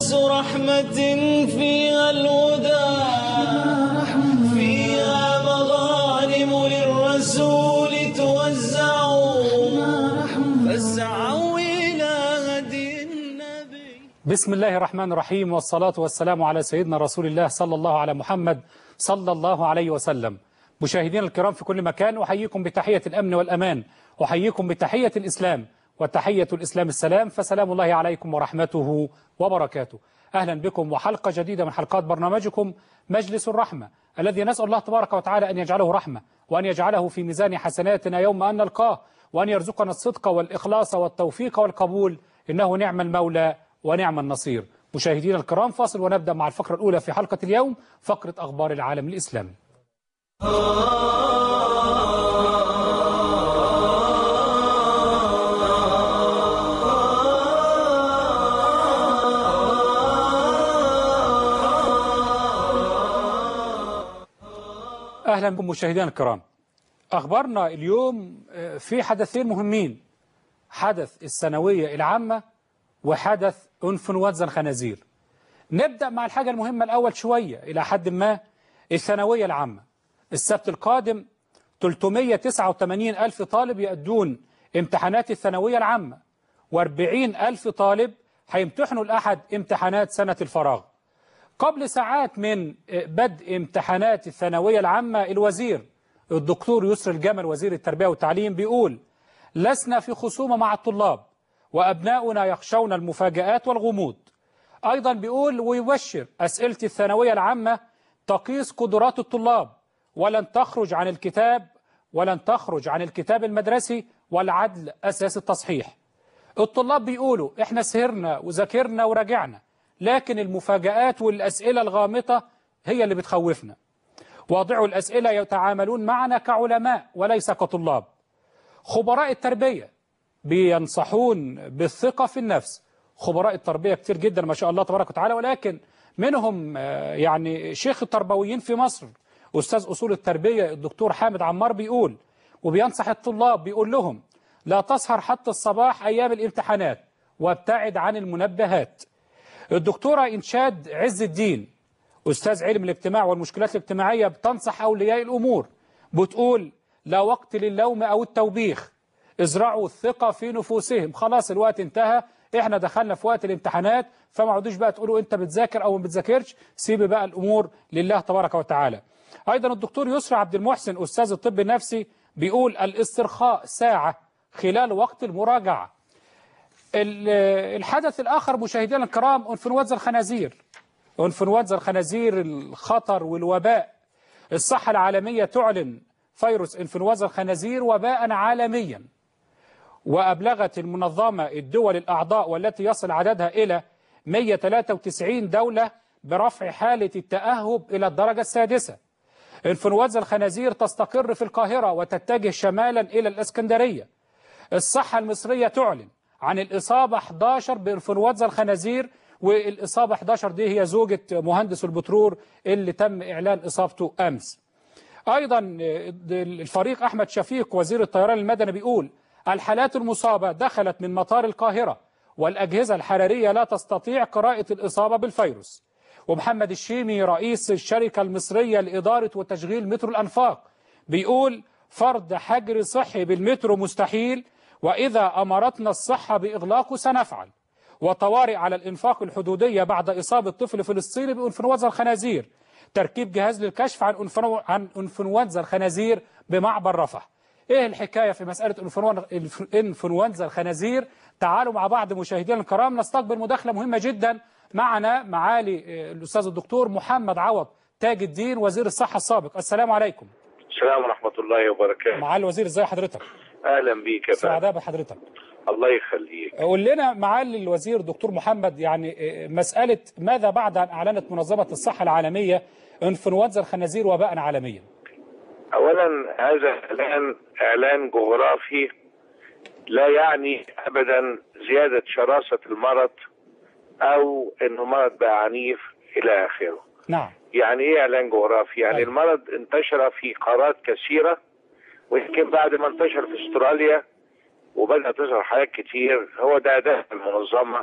كأس رحمة فيها الهدى، فيها مغانم للرسول توزع، فاسعوا إلى هدي النبي. بسم الله الرحمن الرحيم، والصلاة والسلام على سيدنا رسول الله صلى الله على محمد صلى الله عليه وسلم. مشاهدينا الكرام في كل مكان، أحييكم بتحية الأمن والأمان، أحييكم بتحية الإسلام، وتحية الإسلام السلام، فسلام الله عليكم ورحمته وبركاته. أهلا بكم وحلقة جديدة من حلقات برنامجكم مجلس الرحمة، الذي نسأل الله تبارك وتعالى أن يجعله رحمة، وأن يجعله في ميزان حسناتنا يوم أن نلقاه، وأن يرزقنا الصدق والإخلاص والتوفيق والقبول، إنه نعم المولى ونعم النصير. مشاهدينا الكرام، فاصل ونبدأ مع الفقرة الأولى في حلقة اليوم، فقرة أخبار العالم الإسلامي. أهلا بكم مشاهدينا الكرام. أخبارنا اليوم في حدثين مهمين، حدث الثانوية العامة وحدث انفلونزا الخنازير. نبدأ مع الحاجة المهمة الأول شوية إلى حد ما. الثانوية العامة السبت القادم 389 ألف طالب يؤدون امتحانات الثانوية العامة، و40 ألف طالب هيمتحنوا الأحد امتحانات سنة الفراغ. قبل ساعات من بدء امتحانات الثانوية العامة، الوزير الدكتور يسر الجمل وزير التربية والتعليم بيقول: لسنا في خصومة مع الطلاب، وأبناؤنا يخشون المفاجآت والغموض. أيضا بيقول ويبشر: أسئلة الثانوية العامة تقيس قدرات الطلاب، ولن تخرج عن الكتاب المدرسي، والعدل أساس التصحيح. الطلاب بيقولوا: احنا سهرنا وذاكرنا وراجعنا، لكن المفاجآت والأسئلة الغامضة هي اللي بتخوفنا. واضعوا الأسئلة يتعاملون معنا كعلماء وليس كطلاب. خبراء التربية بينصحون بالثقة في النفس. خبراء التربية كتير جدا ما شاء الله تبارك وتعالى، ولكن منهم يعني شيخ التربويين في مصر أستاذ أصول التربية الدكتور حامد عمار بيقول وبينصح الطلاب، بيقول لهم: لا تسهر حتى الصباح أيام الامتحانات، وابتعد عن المنبهات. الدكتورة إنشاد عز الدين أستاذ علم الاجتماع والمشكلات الاجتماعية بتنصح أولياء الأمور، بتقول: لا وقت للوم أو التوبيخ، ازرعوا الثقة في نفوسهم. خلاص الوقت انتهى، احنا دخلنا في وقت الامتحانات، فما عودوش بقى تقولوا انت بتذاكر او ما بتذاكرش، سيب بقى الامور لله تبارك وتعالى. ايضا الدكتور يسرى عبد المحسن استاذ الطب النفسي بيقول: الاسترخاء ساعة خلال وقت المراجعة. الحدث الاخر مشاهدينا الكرام انفلونزا الخنازير. انفلونزا الخنازير الخطر والوباء. الصحة العالمية تعلن فيروس انفلونزا الخنازير وباء عالميا، وأبلغت المنظمة الدول الأعضاء والتي يصل عددها إلى 193 دولة برفع حالة التأهب إلى الدرجة السادسة. انفلونزا الخنازير تستقر في القاهرة وتتجه شمالا إلى الإسكندرية. الصحة المصرية تعلن عن الإصابة 11 بانفلونزا الخنازير، والإصابة 11 دي هي زوجة مهندس البترول اللي تم إعلان إصابته أمس. أيضا الفريق أحمد شفيق وزير الطيران المدني بيقول: الحالات المصابة دخلت من مطار القاهرة، والأجهزة الحرارية لا تستطيع قراءة الإصابة بالفيروس. ومحمد الشيمي رئيس الشركة المصرية لإدارة وتشغيل مترو الأنفاق بيقول: فرض حجر صحي بالمترو مستحيل، وإذا أمرتنا الصحة بإغلاقه سنفعل. وطوارئ على الإنفاق الحدودية بعد إصابة طفل فلسطيني بإنفلونزا الخنازير. تركيب جهاز للكشف عن انفلونزا الخنازير بمعبر رفح. ايه الحكاية في مسألة انفلونزا الخنازير؟ تعالوا مع بعض مشاهدينا الكرام نستقبل مداخلة مهمة جدا. معنا معالي الأستاذ الدكتور محمد عوض تاج الدين وزير الصحة السابق. السلام عليكم. السلام ورحمة الله وبركاته. معالي الوزير، ازي حضرتك؟ أهلا بيك يا فندم. سعداء بحضرتك. الله يخليك. قول لنا معالي الوزير دكتور محمد، يعني مسألة ماذا بعد أن أعلنت منظمة الصحة العالمية انفلونزا الخنازير وباء عالميا؟ أولا هذا إعلان جغرافي لا يعني أبدا زيادة شراسة المرض أو أنه مرض بقى عنيف إلى آخره. نعم. يعني إيه إعلان جغرافي؟ يعني المرض انتشر في قارات كثيرة، ويمكن بعد ما انتشر في استراليا وبدأ تظهر حالات كتير، هو ده المنظمة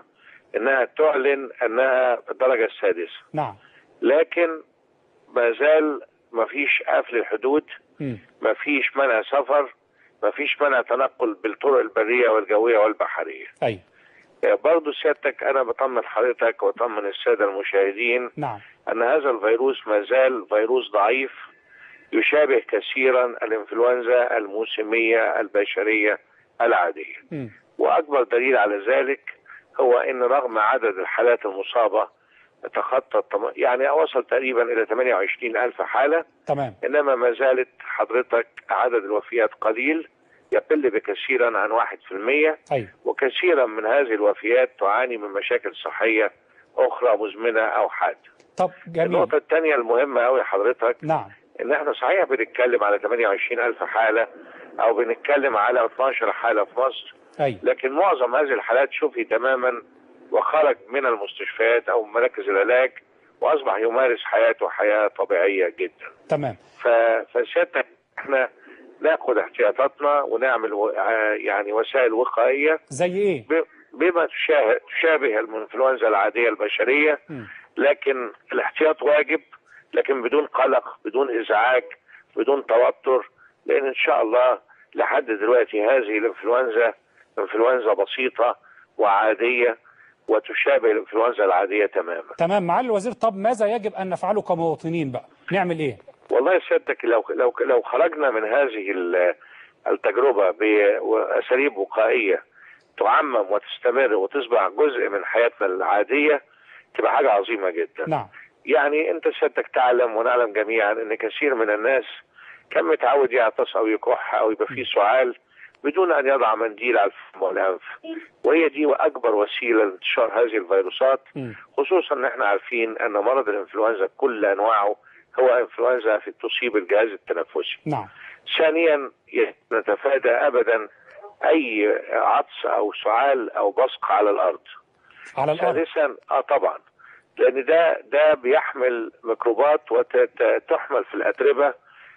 انها تعلن انها في الدرجه السادسه. نعم. لكن ما زال ما فيش قفل الحدود، ما فيش منع سفر، ما فيش منع تنقل بالطرق البريه والجويه والبحريه. ايوه. برضه سيادتك انا بطمن حضرتك وبطمن الساده المشاهدين نعم. ان هذا الفيروس ما زال فيروس ضعيف يشابه كثيرا الانفلونزا الموسميه البشريه العاديه. واكبر دليل على ذلك هو ان رغم عدد الحالات المصابه تخطى يعني وصل تقريبا الى 28,000 حاله. تمام. انما ما زالت حضرتك عدد الوفيات قليل، يقل بكثيرا عن 1%. أيوة. وكثيرا من هذه الوفيات تعاني من مشاكل صحيه اخرى مزمنه او حاده. طب جميل. النقطه الثانيه المهمه قوي حضرتك، نعم، ان احنا صحيح بنتكلم على 28,000 حاله او بنتكلم على 12 حاله في مصر. أيوة. لكن معظم هذه الحالات شفي تماما وخرج من المستشفيات او مراكز العلاج واصبح يمارس حياته حياه طبيعيه جدا. تمام. فسيادتك احنا ناخد احتياطاتنا ونعمل يعني وسائل وقائيه. زي ايه؟ بما تشابه الانفلونزا العاديه البشريه. لكن الاحتياط واجب، لكن بدون قلق، بدون ازعاج، بدون توتر، لان ان شاء الله لحد دلوقتي هذه الانفلونزا انفلونزا بسيطه وعاديه وتشابه الانفلونزا العاديه تماما. تمام معالي الوزير. طب ماذا يجب ان نفعله كمواطنين بقى؟ نعمل ايه؟ والله سيادتك لو خرجنا من هذه التجربه باساليب وقائيه تعمم وتستمر وتصبح جزء من حياتنا العاديه تبقى حاجه عظيمه جدا. نعم. يعني انت سيادتك تعلم ونعلم جميعا ان كثير من الناس كان متعود يعطس او يكح او يبقى فيه سعال بدون ان يضع منديل على الفم والانف، وهي دي اكبر وسيله لانتشار هذه الفيروسات. خصوصا ان احنا عارفين ان مرض الانفلونزا كل انواعه هو انفلونزا تصيب الجهاز التنفسي. نعم. ثانيا نتفادى ابدا اي عطس او سعال او بصق على الارض. على الارض. ثالثا طبعا لان ده بيحمل ميكروبات وتحمل في الاتربه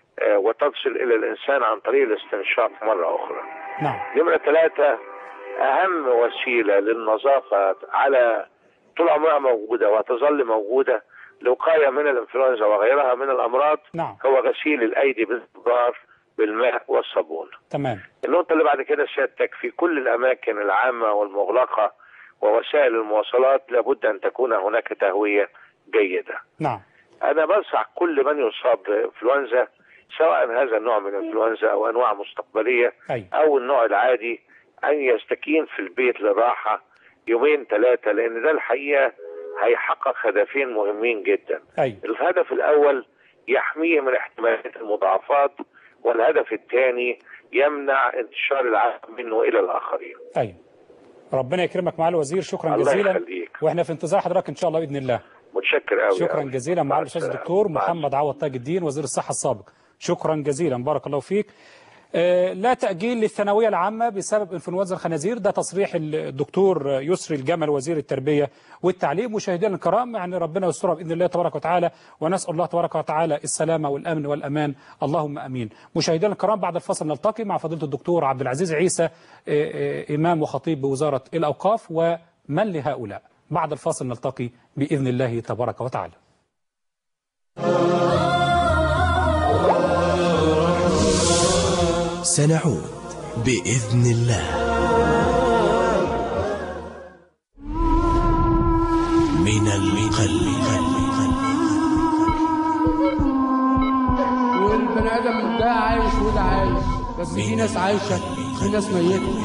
وتصل الى الانسان عن طريق الاستنشاق مره اخرى. نعم. نمره 3 اهم وسيله للنظافه على طول عمرها موجوده وتظل موجوده لوقايه من الانفلونزا وغيرها من الامراض. نعم. هو غسيل الايدي باستمرار بالماء والصابون. تمام. النقطه اللي بعد كده سيادتك في كل الاماكن العامه والمغلقه ووسائل المواصلات لابد ان تكون هناك تهويه جيده. نعم. انا بنصح كل من يصاب بانفلونزا سواء هذا النوع من الانفلونزا او انواع مستقبليه او النوع العادي ان يستكين في البيت للراحه 2-3، لان ده الحقيقه هيحقق هدفين مهمين جدا. الهدف الاول يحميه من احتمالات المضاعفات، والهدف الثاني يمنع انتشار العدوى منه الى الاخرين. ايوه. ربنا يكرمك معالي الوزير، شكرا الله جزيلا. يخليك. واحنا في انتظار حضرتك ان شاء الله باذن الله. متشكر قوي. شكرا جزيلا معالي الاستاذ الدكتور محمد عوض تاج الدين وزير الصحه السابق. شكرا جزيلا، بارك الله فيك. لا تأجيل للثانوية العامة بسبب انفلونزا الخنازير، ده تصريح الدكتور يسري الجمل وزير التربية والتعليم. مشاهدينا الكرام، يعني ربنا يسترها بإذن الله تبارك وتعالى، ونسأل الله تبارك وتعالى السلامة والأمن والأمان، اللهم أمين. مشاهدينا الكرام، بعد الفصل نلتقي مع فضيلة الدكتور عبد العزيز عيسى، إمام وخطيب بوزارة الأوقاف، ومن لهؤلاء. بعد الفصل نلتقي بإذن الله تبارك وتعالى. سنعود بإذن الله. من القلب. والبني آدم ده عايش وده عايش، بس في ناس عايشة في ناس ميتة.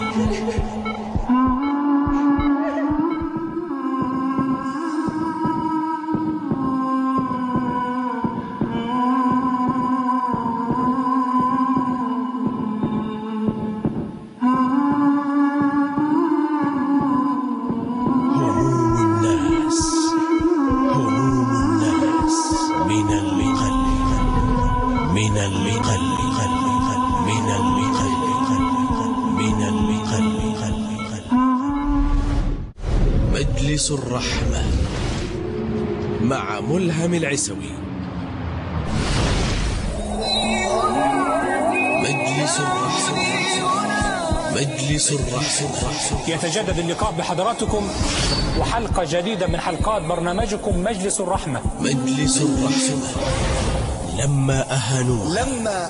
مجلس الرحمة مع ملهم العسوي. مجلس الرحمة. مجلس الرحمة. يتجدد اللقاء بحضراتكم وحلقة جديدة من حلقات برنامجكم مجلس الرحمة. مجلس الرحمة. لما أهانوا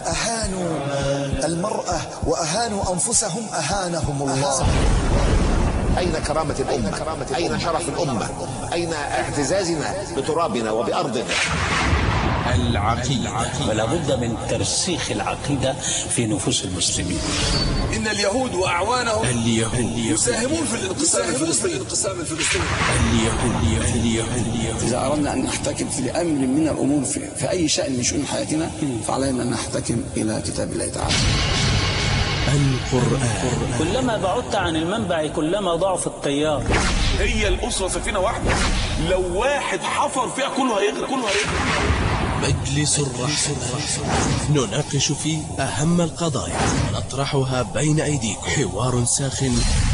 المرأة وأهانوا أنفسهم أهانهم الله. أين كرامة الأمة؟ أين شرف الأمة؟ أين اعتزازنا بترابنا وبأرضنا؟ العقيدة. فلا بد من ترسيخ العقيدة في نفوس المسلمين. إن اليهود وأعوانهم يساهمون في الانقسام الفلسطيني. اليهود. إذا أردنا أن نحتكم في أمر من الأمور في أي شأن من شؤون حياتنا فعلينا أن نحتكم إلى كتاب الله تعالى. القرآن. كلما بعدت عن المنبع كلما ضعف التيار. هي الأسرة سفينة واحدة، لو واحد حفر فيها كله هيغرق. مجلس الرحمة. نناقش فيه أهم القضايا ونطرحها بين أيديكم. حوار ساخن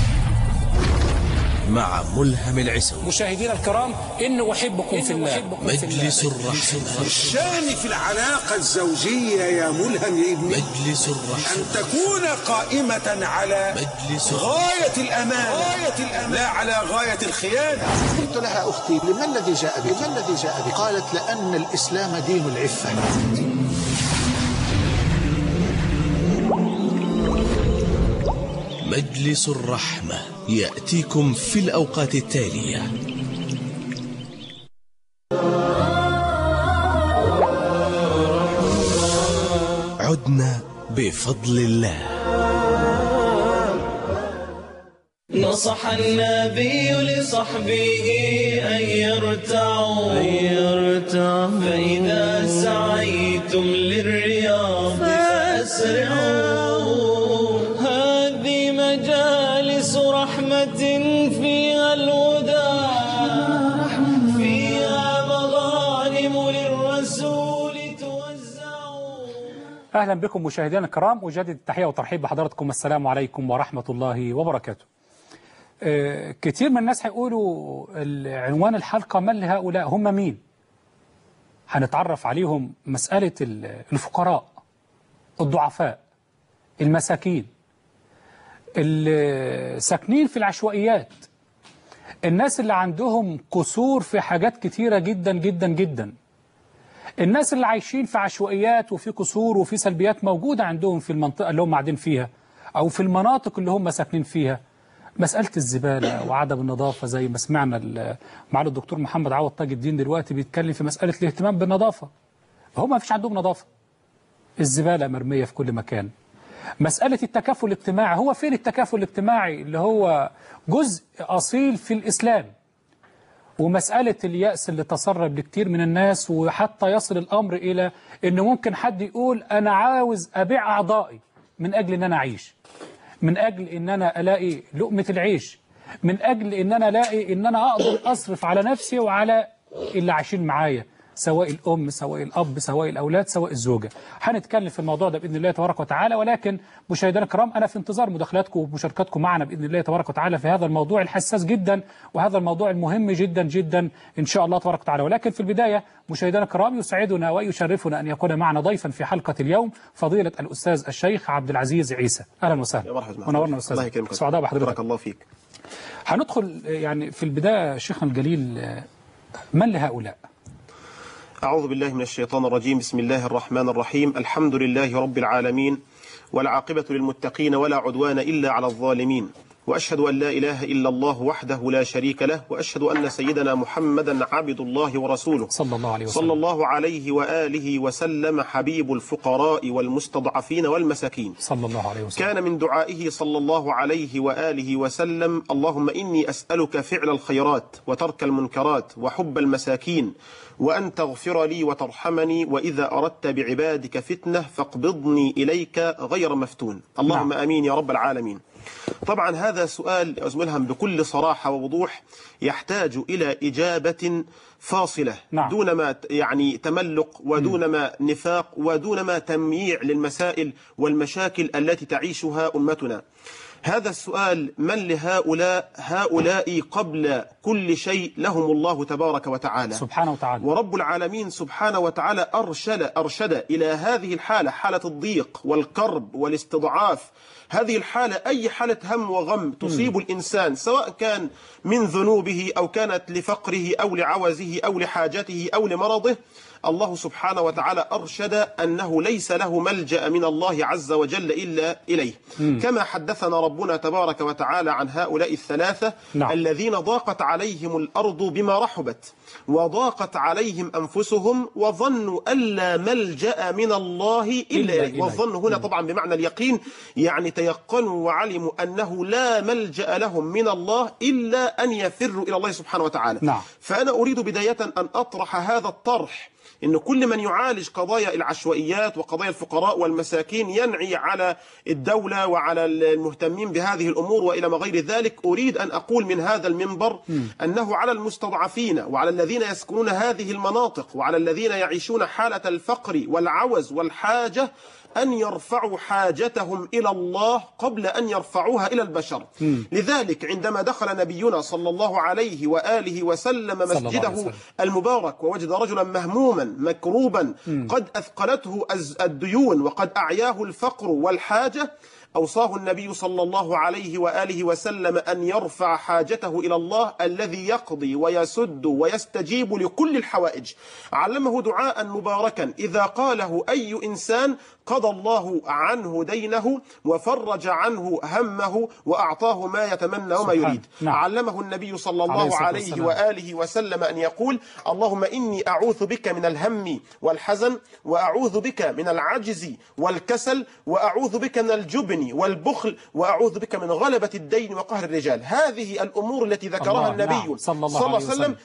مع ملهم العسوي. مشاهدينا الكرام، إن أحبكم في الله. مجلس الرحمة. الشان في العلاقة الزوجية يا ملهم يا ابني مجلس الرحمة أن تكون قائمة على غاية الأمان لا على غاية الخيانة. قلت لها أختي لما الذي جاء بك؟ قالت لأن الإسلام دين العفة. مجلس الرحمة يأتيكم في الأوقات التالية. عدنا بفضل الله. نصح النبي لصحبه أن يرتعوا فإذا سعيتم للرياض فأسرعوا. هذه مجالس رحمة فيها الهدى، فيها مغانم للرسول توزع. أهلا بكم مشاهدينا الكرام، أجدد التحية والترحيب بحضراتكم. السلام عليكم ورحمة الله وبركاته. كتير من الناس هيقولوا عنوان الحلقة من لهؤلاء؟ هم مين؟ هنتعرف عليهم. مسألة الفقراء، الضعفاء، المساكين، الساكنين في العشوائيات، الناس اللي عندهم قصور في حاجات كتيرة جدا جدا جدا، الناس اللي عايشين في عشوائيات وفي قصور وفي سلبيات موجودة عندهم في المنطقة اللي هم قاعدين فيها أو في المناطق اللي هم ساكنين فيها. مسألة الزبالة وعدم النظافة زي ما سمعنا معالي الدكتور محمد عوض تاج الدين دلوقتي بيتكلم في مسألة الاهتمام بالنظافة. هم ما فيش عندهم نظافة، الزبالة مرمية في كل مكان. مسألة التكافل الاجتماعي، هو فين التكافل الاجتماعي اللي هو جزء أصيل في الإسلام؟ ومسألة اليأس اللي تسرب لكتير من الناس، وحتى يصل الأمر إلى إنه ممكن حد يقول أنا عاوز أبيع أعضائي من أجل إن أنا أعيش، من أجل إن أنا ألاقي لقمة العيش، من أجل إن أنا ألاقي إن أنا أقدر أصرف على نفسي وعلى اللي عايشين معايا، سواء الأم سواء الأب سواء الأولاد سواء الزوجة. هنتكلم في الموضوع ده بإذن الله تبارك وتعالى، ولكن مشاهدينا الكرام أنا في انتظار مداخلاتكم ومشاركاتكم معنا بإذن الله تبارك وتعالى في هذا الموضوع الحساس جدا وهذا الموضوع المهم جدا جدا إن شاء الله تبارك وتعالى. ولكن في البداية مشاهدينا الكرام، يسعدنا ويشرفنا أن يكون معنا ضيفا في حلقة اليوم فضيلة الأستاذ الشيخ عبد العزيز عيسى. أهلا وسهلا. يا مرحبا. ونورنا أستاذ. الله يكرمك. سعداء بحضرتك. بارك الله فيك. هندخل يعني في البداية شيخنا الجليل، من لهؤلاء؟ أعوذ بالله من الشيطان الرجيم. بسم الله الرحمن الرحيم. الحمد لله رب العالمين، والعاقبة للمتقين ولا عدوان إلا على الظالمين، وأشهد أن لا إله إلا الله وحده لا شريك له، وأشهد أن سيدنا محمدا عبد الله ورسوله صلى الله عليه وآله وسلم، حبيب الفقراء والمستضعفين والمساكين صلى الله عليه وسلم. كان من دعائه صلى الله عليه وآله وسلم: اللهم إني أسألك فعل الخيرات وترك المنكرات وحب المساكين، وأن تغفر لي وترحمني، وإذا أردت بعبادك فتنة فاقبضني إليك غير مفتون. اللهم آمين يا رب العالمين. طبعا هذا سؤال يا أستاذ ملهم بكل صراحة ووضوح يحتاج إلى إجابة فاصلة، دون ما يعني تملق ودون ما نفاق ودون ما تمييع للمسائل والمشاكل التي تعيشها أمتنا. هذا السؤال من لهؤلاء؟ هؤلاء قبل كل شيء لهم الله تبارك وتعالى سبحانه وتعالى، ورب العالمين سبحانه وتعالى أرشد إلى هذه الحالة، حالة الضيق والكرب والاستضعاف. هذه الحالة أي حالة هم وغم تصيب الإنسان، سواء كان من ذنوبه أو كانت لفقره أو لعوزه أو لحاجته أو لمرضه، الله سبحانه وتعالى أرشد أنه ليس له ملجأ من الله عز وجل إلا إليه. كما حدثنا ربنا تبارك وتعالى عن هؤلاء الثلاثة الذين ضاقت عليهم الأرض بما رحبت وضاقت عليهم أنفسهم وظنوا ألا ملجأ من الله إلا إليه. والظن هنا طبعا بمعنى اليقين، يعني تيقنوا وعلموا أنه لا ملجأ لهم من الله إلا أن يفروا إلى الله سبحانه وتعالى. فأنا أريد بداية أن أطرح هذا الطرح، إن كل من يعالج قضايا العشوائيات وقضايا الفقراء والمساكين ينعي على الدولة وعلى المهتمين بهذه الأمور وإلى ما غير ذلك. أريد أن أقول من هذا المنبر أنه على المستضعفين وعلى الذين يسكنون هذه المناطق وعلى الذين يعيشون حالة الفقر والعوز والحاجة أن يرفعوا حاجتهم إلى الله قبل أن يرفعوها إلى البشر. لذلك عندما دخل نبينا صلى الله عليه وآله وسلم مسجده المبارك ووجد رجلا مهموما مكروبا قد أثقلته الديون وقد أعياه الفقر والحاجة، أوصاه النبي صلى الله عليه وآله وسلم أن يرفع حاجته إلى الله الذي يقضي ويسد ويستجيب لكل الحوائج. علمه دعاء مباركا إذا قاله أي إنسان قضى الله عنه دينه وفرج عنه همه وأعطاه ما يتمنى وما يريد. علمه النبي صلى الله عليه وآله وسلم أن يقول اللهم إني أعوذ بك من الهم والحزن وأعوذ بك من العجز والكسل وأعوذ بك من الجبن والبخل وأعوذ بك من غلبة الدين وقهر الرجال. هذه الأمور التي ذكرها النبي صلى الله عليه وسلم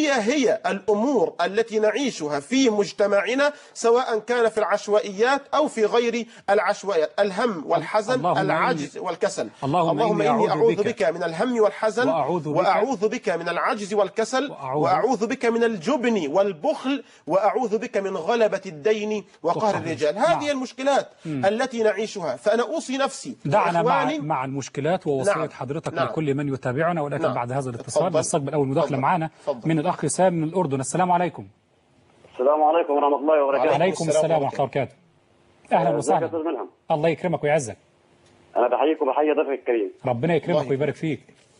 هي الأمور التي نعيشها في مجتمعنا، سواء كان في العشوائيات أو في غير العشوائيات. الهم والحزن، العجز والكسل. اللهم إني أعوذ بك من الهم والحزن وأعوذ بك من العجز والكسل وأعوذ بك من الجبن والبخل وأعوذ بك من غلبة الدين وقهر الرجال. هذه المشكلات التي نعيشها. فأنا أوصي نفسي دعنا مع المشكلات ووصية حضرتك لكل من يتابعنا، ولكن بعد هذا الاتصال نستقبل أول مداخلة معنا من الأخ سام من الأردن. السلام عليكم. السلام عليكم ورحمة الله وبركاته. وعليكم السلام ورحمة الله وبركاته. أهلا وسهلا. الله يكرمك ويعزك. أنا بحييك وبحيي ضيفك الكريم. ربنا يكرمك ويبارك فيك.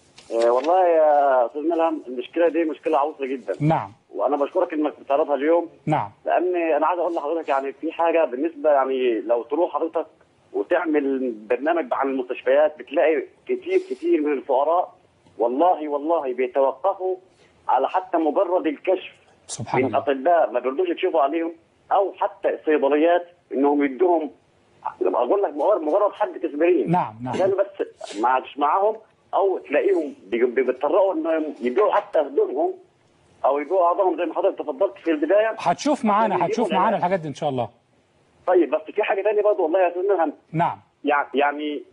والله يا أستاذ ملهم المشكلة دي مشكلة عويصة جدا. نعم. وأنا بشكرك إنك بتعرضها اليوم. نعم. لأن أنا عايز أقول لحضرتك يعني في حاجة بالنسبة يعني لو تروح حضرتك وتعمل برنامج عن المستشفيات بتلاقي كتير من الفقراء والله بيتوقفوا على حتى مجرد الكشف سبحان من أطباء ما بيرضوش يكشفوا عليهم، أو حتى الصيدليات إنهم يدوهم أقول لك مجرد حد اسبرين. نعم. عشان بس ما عادش معاهم، أو تلاقيهم بيضطروا إنهم يبيعوا حتى هدومهم أو يبيعوا أعضائهم زي ما حضرتك تفضلت في البداية. هتشوف معانا الحاجات دي إن شاء الله. طيب بس في حاجة تانية برضه والله يا أستاذ ملهم. نعم. يعني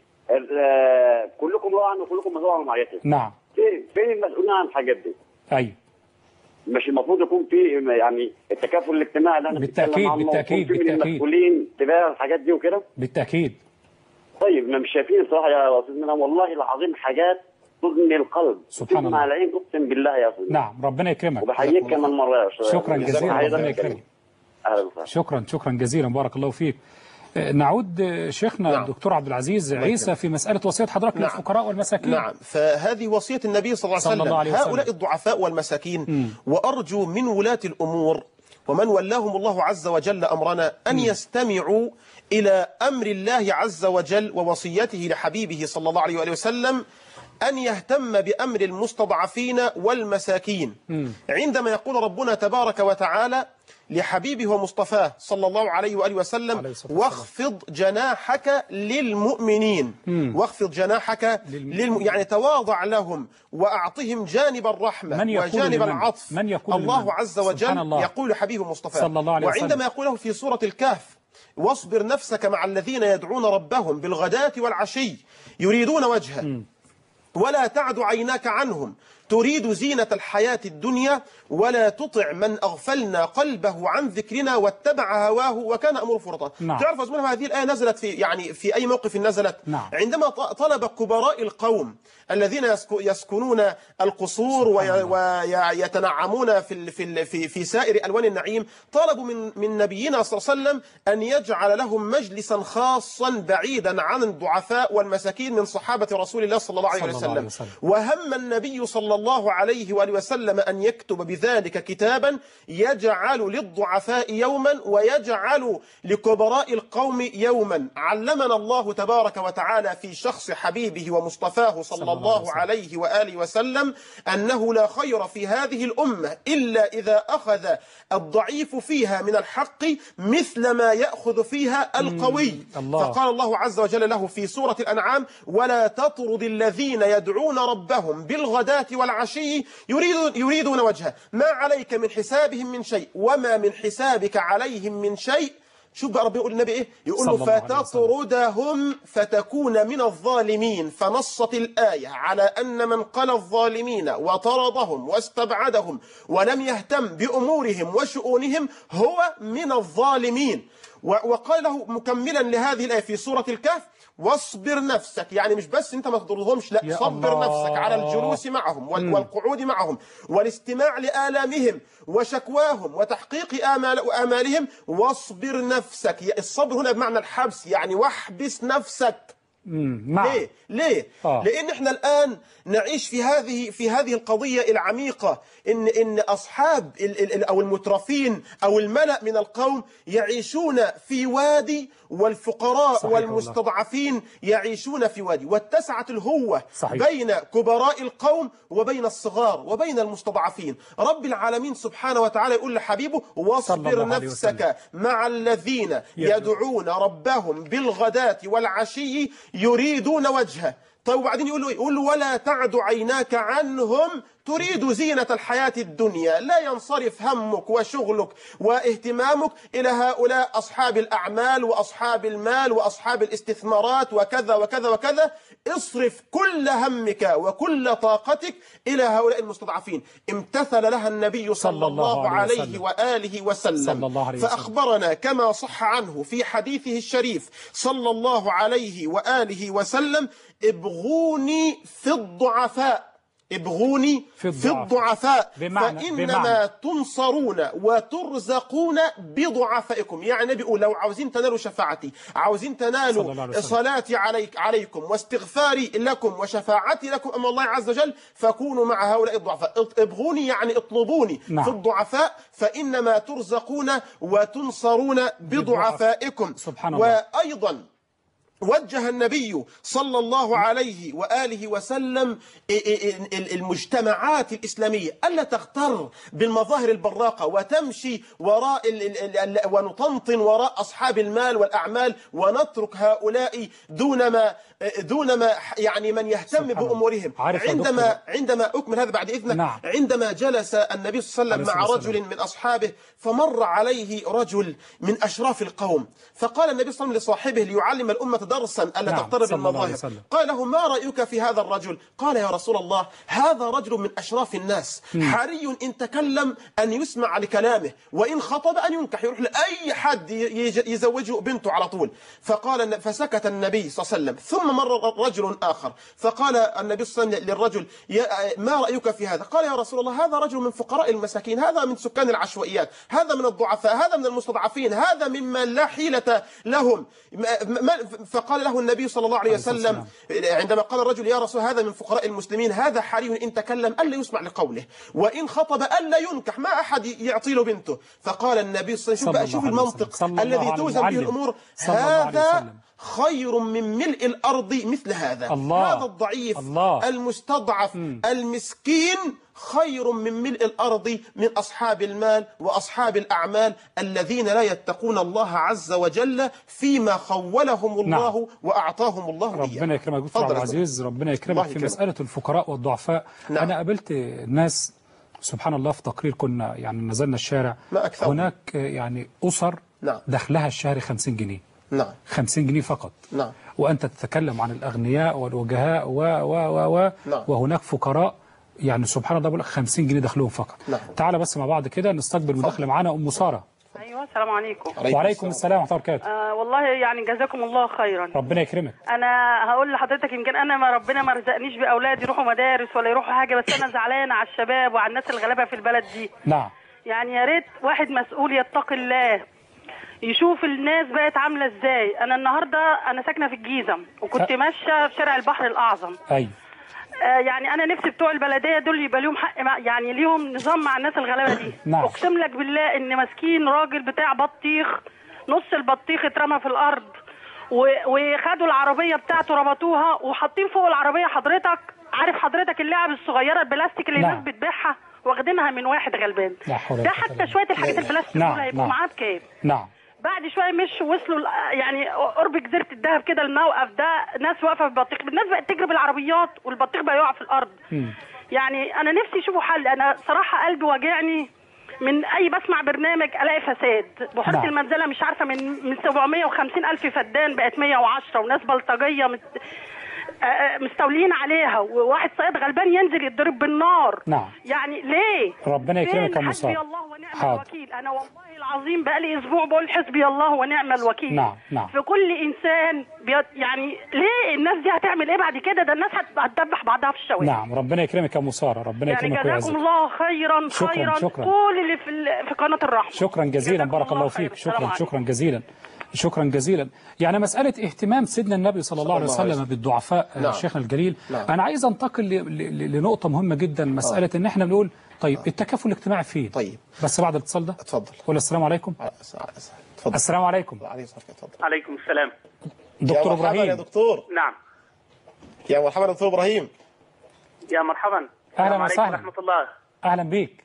كلكم راع وكلكم مسؤول عن رعيته. نعم. فين المسؤولين عن الحاجات دي؟ أيوه. مش المفروض يكون في يعني التكافل الاجتماعي اللي انا بالتأكيد المسؤولين تبع الحاجات دي وكده؟ بالتأكيد. طيب ما مش شايفين الصراحة يا أستاذ ملهم والله العظيم حاجات تضني القلب سبحان الله. مع العين أقسم بالله يا أستاذ. نعم ربنا يكرمك. وبحييك كمان مرة يا أستاذ. شكرا جزيلا ربنا يكرمك. شكرا جزيلا بارك الله فيك. نعود شيخنا الدكتور عبد العزيز عيسى في مسألة وصية حضرتك للفقراء والمساكين. نعم، فهذه وصية النبي صلى الله عليه وسلم هؤلاء الضعفاء والمساكين. وأرجو من ولاة الأمور ومن ولاهم الله عز وجل أمرنا أن يستمعوا إلى أمر الله عز وجل ووصيته لحبيبه صلى الله عليه وآله وسلم أن يهتم بأمر المستضعفين والمساكين. عندما يقول ربنا تبارك وتعالى لحبيبه ومصطفاه صلى الله عليه وآله وسلم واخفض جناحك للمؤمنين. واخفض جناحك يعني تواضع لهم وأعطهم جانب الرحمة وجانب العطف. الله عز وجل يقول حبيبه مصطفاه وعندما يقوله في سورة الكهف واصبر نفسك مع الذين يدعون ربهم بالغداة والعشي يريدون وجهه ولا تعد عيناك عنهم تريد زينة الحياة الدنيا ولا تطع من أغفلنا قلبه عن ذكرنا واتبع هواه وكان أمره فرطا. تعرف أزمنها هذه الآية نزلت في أي موقف نزلت؟ عندما طلب كبراء القوم الذين يسكنون القصور ويتنعمون في سائر ألوان النعيم، طلبوا من نبينا صلى الله عليه وسلم أن يجعل لهم مجلسا خاصا بعيدا عن الضعفاء والمساكين من صحابة رسول الله صلى الله عليه وسلم. وهم النبي صلى الله عليه وآله وسلم أن يكتب بذلك كتابا يجعل للضعفاء يوما ويجعل لكبراء القوم يوما. علمنا الله تبارك وتعالى في شخص حبيبه ومصطفاه صلى الله عليه وآله وسلم أنه لا خير في هذه الأمة إلا إذا أخذ الضعيف فيها من الحق مثل ما يأخذ فيها القوي. فقال الله عز وجل له في سورة الأنعام: ولا تطرد الذين يدعون ربهم بالغداة والعشي يريدون وجهه ما عليك من حسابهم من شيء وما من حسابك عليهم من شيء. شوف بقى ربي يقول النبي ايه؟ يقول له فتطردهم فتكون من الظالمين. فنصت الآية على أن من قال الظالمين وطردهم واستبعدهم ولم يهتم بأمورهم وشؤونهم هو من الظالمين. وقال له مكملا لهذه الآية في سورة الكهف: واصبر نفسك، يعني مش بس انت ما تضرهمش، لا، صبر نفسك على الجلوس معهم والقعود معهم والاستماع لآلامهم وشكواهم وتحقيق آمالهم. واصبر نفسك، الصبر هنا بمعنى الحبس، يعني واحبس نفسك. ليه؟ لأن احنا الآن نعيش في هذه القضية العميقة إن أصحاب أو المترفين أو الملأ من القوم يعيشون في وادي، والفقراء والمستضعفين يعيشون في وادي، واتسعت الهوة بين كبراء القوم وبين الصغار وبين المستضعفين. رب العالمين سبحانه وتعالى يقول لحبيبه: واصبر نفسك مع الذين يدعون ربهم بالغداة والعشي يريدون وجهه. طيب وبعدين يقول له: ولا تعد عيناك عنهم تريد زينة الحياة الدنيا. لا ينصرف همك وشغلك واهتمامك إلى هؤلاء أصحاب الأعمال وأصحاب المال وأصحاب الاستثمارات وكذا وكذا وكذا. اصرف كل همك وكل طاقتك إلى هؤلاء المستضعفين. امتثل لها النبي صلى الله عليه وآله وسلم، فأخبرنا كما صح عنه في حديثه الشريف صلى الله عليه وآله وسلم: ابغوني في الضعفاء، ابغوني في الضعفاء فإنما تنصرون وترزقون بضعفائكم. يعني النبي يقول: لو عاوزين تنالوا شفاعتي، عاوزين تنالوا صلاتي عليكم واستغفاري لكم وشفاعتي لكم أمام الله عز وجل، فكونوا مع هؤلاء الضعفاء. ابغوني يعني اطلبوني في الضعفاء، فإنما ترزقون وتنصرون بضعفائكم. وأيضا وجه النبي صلى الله عليه وآله وسلم المجتمعات الإسلامية ألا تغتر بالمظاهر البراقة وتمشي وراء ونطنطن وراء أصحاب المال والأعمال، ونترك هؤلاء دون ما يعني من يهتم بأمورهم. عندما أكمل هذا بعد إذنك، عندما جلس النبي صلى الله عليه وسلم مع رجل من أصحابه، فمر عليه رجل من أشراف القوم، فقال النبي صلى الله عليه وسلم لصاحبه ليعلم الأمة درسا ألا تقترب المظاهر، قال له: ما رأيك في هذا الرجل؟ قال: يا رسول الله، هذا رجل من أشراف الناس، حري إن تكلم أن يسمع لكلامه، وإن خطب أن ينكح، يروح لأي حد يزوجه بنته على طول. فسكت النبي صلى الله عليه وسلم. ثم مر رجل آخر فقال النبي صلى الله عليه وسلم للرجل: ما رأيك في هذا؟ قال: يا رسول الله، هذا رجل من فقراء المساكين، هذا من سكان العشوائيات، هذا من الضعفاء، هذا من المستضعفين، هذا ممن لا حيلة لهم. فقال له النبي صلى الله عليه وسلم عندما قال الرجل: يا رسول، هذا من فقراء المسلمين، هذا حري إن تكلم ألا يسمع لقوله، وإن خطب ألا ينكح، ما أحد يعطي له بنته. فقال النبي صلى الله عليه وسلم: شوف المنطق الذي توزن به الأمور، هذا خير من ملء الأرض مثل هذا. هذا الضعيف المستضعف المسكين خير من ملء الأرض من أصحاب المال وأصحاب الأعمال الذين لا يتقون الله عز وجل فيما خولهم الله وأعطاهم الله إياه. ربنا يكرمك دكتور عبد العزيز، ربنا يكرمك. في مسألة الفقراء والضعفاء، أنا قابلت ناس سبحان الله في تقرير كنا يعني نزلنا الشارع، هناك يعني أسر دخلها الشهري 50 جنيه. 50 جنيه فقط. وأنت تتكلم عن الأغنياء والوجهاء وهناك فقراء يعني سبحان الله بقول لك 50 جنيه دخلهم فقط. نعم. تعالى بس مع بعض كده نستقبل مداخله معانا ام ساره. ايوه السلام عليكم. وعليكم السلام ورحمه الله وبركاته. والله يعني جزاكم الله خيرا. ربنا يكرمك. انا هقول لحضرتك يمكن انا ربنا ما رزقنيش باولاد يروحوا مدارس ولا يروحوا حاجه، بس انا زعلانه على الشباب وعلى الناس الغلابه في البلد دي. نعم. يعني يا ريت واحد مسؤول يتقي الله يشوف الناس بقت عامله ازاي. انا النهارده انا ساكنه في الجيزه وكنت ماشيه في شارع البحر الاعظم. ايوه. يعني انا نفسي بتوع البلديه دول يبقى ليهم حق، يعني ليهم نظام مع الناس الغلابه دي. نعم. اقسم لك بالله ان ماسكين راجل بتاع بطيخ، نص البطيخ اترمى في الارض وخدوا العربيه بتاعته ربطوها وحاطين فوق العربيه عارف حضرتك اللعب الصغيره البلاستيك اللي الناس بتبيعها واخدينها من واحد غلبان. ده حتى شويه الحاجات البلاستيك دول هيبقوا معاه بكام؟ نعم. بعد شويه وصلوا يعني قرب جزيره الدهب كده الموقف ده ناس واقفه في البطيخ، الناس بقت تجري بالعربيات والبطيخ بقى يقع في الارض. يعني انا نفسي يشوفوا حل. انا صراحه قلبي واجعني من بسمع برنامج الاقي فساد. بحيره المنزله مش عارفه من 750,000 فدان بقت 110 وناس بلطجيه مستولين عليها، وواحد صياد غلبان ينزل يتضرب بالنار. نعم. يعني ليه؟ ربنا يكرمك يا مصطفى. حسبي الله ونعم الوكيل. انا والله العظيم بقالي اسبوع بقول حسبي الله ونعم الوكيل. نعم. في كل انسان يعني ليه الناس دي هتعمل ايه بعد كده؟ ده الناس هتدبح بعضها في الشوارع. نعم. ربنا يكرمك يا ساره، ربنا يكرمك يعني جزاكم الله خيرا. شكرا. كل اللي في قناه الرحمه. شكرا جزيلا، بارك الله فيك. شكرا جزيلا. يعني مسألة اهتمام سيدنا النبي صلى الله عليه وسلم بالضعفاء شيخنا الجليل. أنا عايز أنتقل لنقطة مهمة جدا، مسألة إن إحنا بنقول طيب التكافل الاجتماعي فين؟ طيب بس بعد الاتصال ده اتفضل. قول السلام عليكم. اتفضل. السلام عليكم. عليكم السلام. دكتور إبراهيم. يا دكتور. نعم. يا مرحبا دكتور إبراهيم. يا مرحبا. أهلا وسهلا. ورحمة الله. أهلا بيك.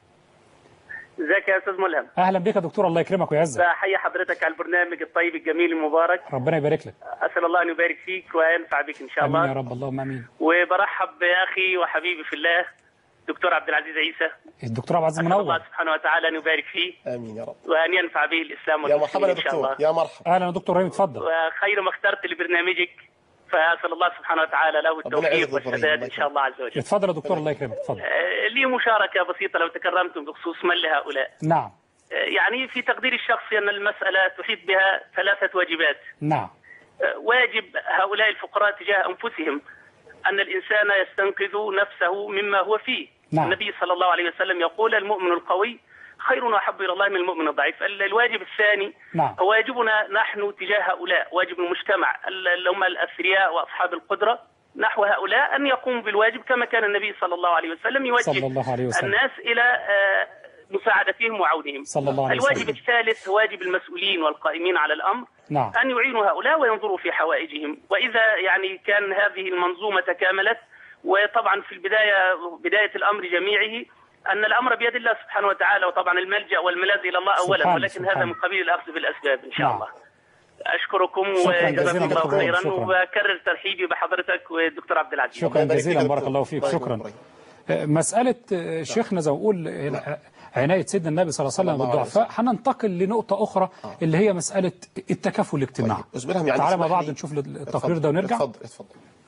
ازيك يا استاذ ملهم؟ اهلا بك يا دكتور، الله يكرمك ويعزك. بحيي حضرتك على البرنامج الطيب الجميل المبارك. ربنا يبارك لك. اسال الله ان يبارك فيك وينفع بك ان شاء الله. امين يا رب، اللهم امين. وبرحب باخي وحبيبي في الله دكتور عبد العزيز عيسى. الدكتور عبد العزيز منور. الله سبحانه وتعالى ان يبارك فيه. امين يا رب. وان ينفع به الاسلام والمسلمين. يا مرحبا يا دكتور. يا مرحبا. اهلا يا دكتور ابراهيم، اتفضل. وخير ما اخترت لبرنامجك، فاسال الله سبحانه وتعالى له التوفيق والسداد ان شاء الله عز وجل. اتفضل يا دكتور، الله يكرمك، اتفضل. لي مشاركه بسيطه لو تكرمتم بخصوص من لهؤلاء. نعم. يعني في تقديري الشخصي ان المساله تحيط بها 3 واجبات. نعم. واجب هؤلاء الفقراء تجاه انفسهم ان الانسان يستنقذ نفسه مما هو فيه. نعم. النبي صلى الله عليه وسلم يقول المؤمن القوي خير واحب الى الله من المؤمن الضعيف. الواجب الثاني هو واجبنا نحن تجاه هؤلاء، واجب المجتمع اللي هم الاثرياء واصحاب القدره نحو هؤلاء ان يقوموا بالواجب كما كان النبي صلى الله عليه وسلم يوجه الناس الى مساعدتهم وعونهم. الواجب الثالث واجب المسؤولين والقائمين على الامر. نعم. ان يعينوا هؤلاء وينظروا في حوائجهم، واذا يعني كان هذه المنظومه تكاملت، وطبعا في بدايه الامر جميعه ان الامر بيد الله سبحانه وتعالى، وطبعا الملجا والملاذ الى الله اولا، ولكن هذا من قبيل الاخذ بالاسباب ان شاء الله. اشكركم وجزاكم الله خيرا، وبكرر ترحيبي بحضرتك والدكتور عبد العزيز. شكرا جزيلا، بارك الله فيك. شكرا. مسألة شيخنا زي ما بقول عناية سيدنا النبي صلى الله عليه وسلم بالضعفاء، هننتقل لنقطة أخرى اللي هي مسألة التكافل الاجتماعي. تعالى مع بعض نشوف التقرير ده ونرجع. اتفضل.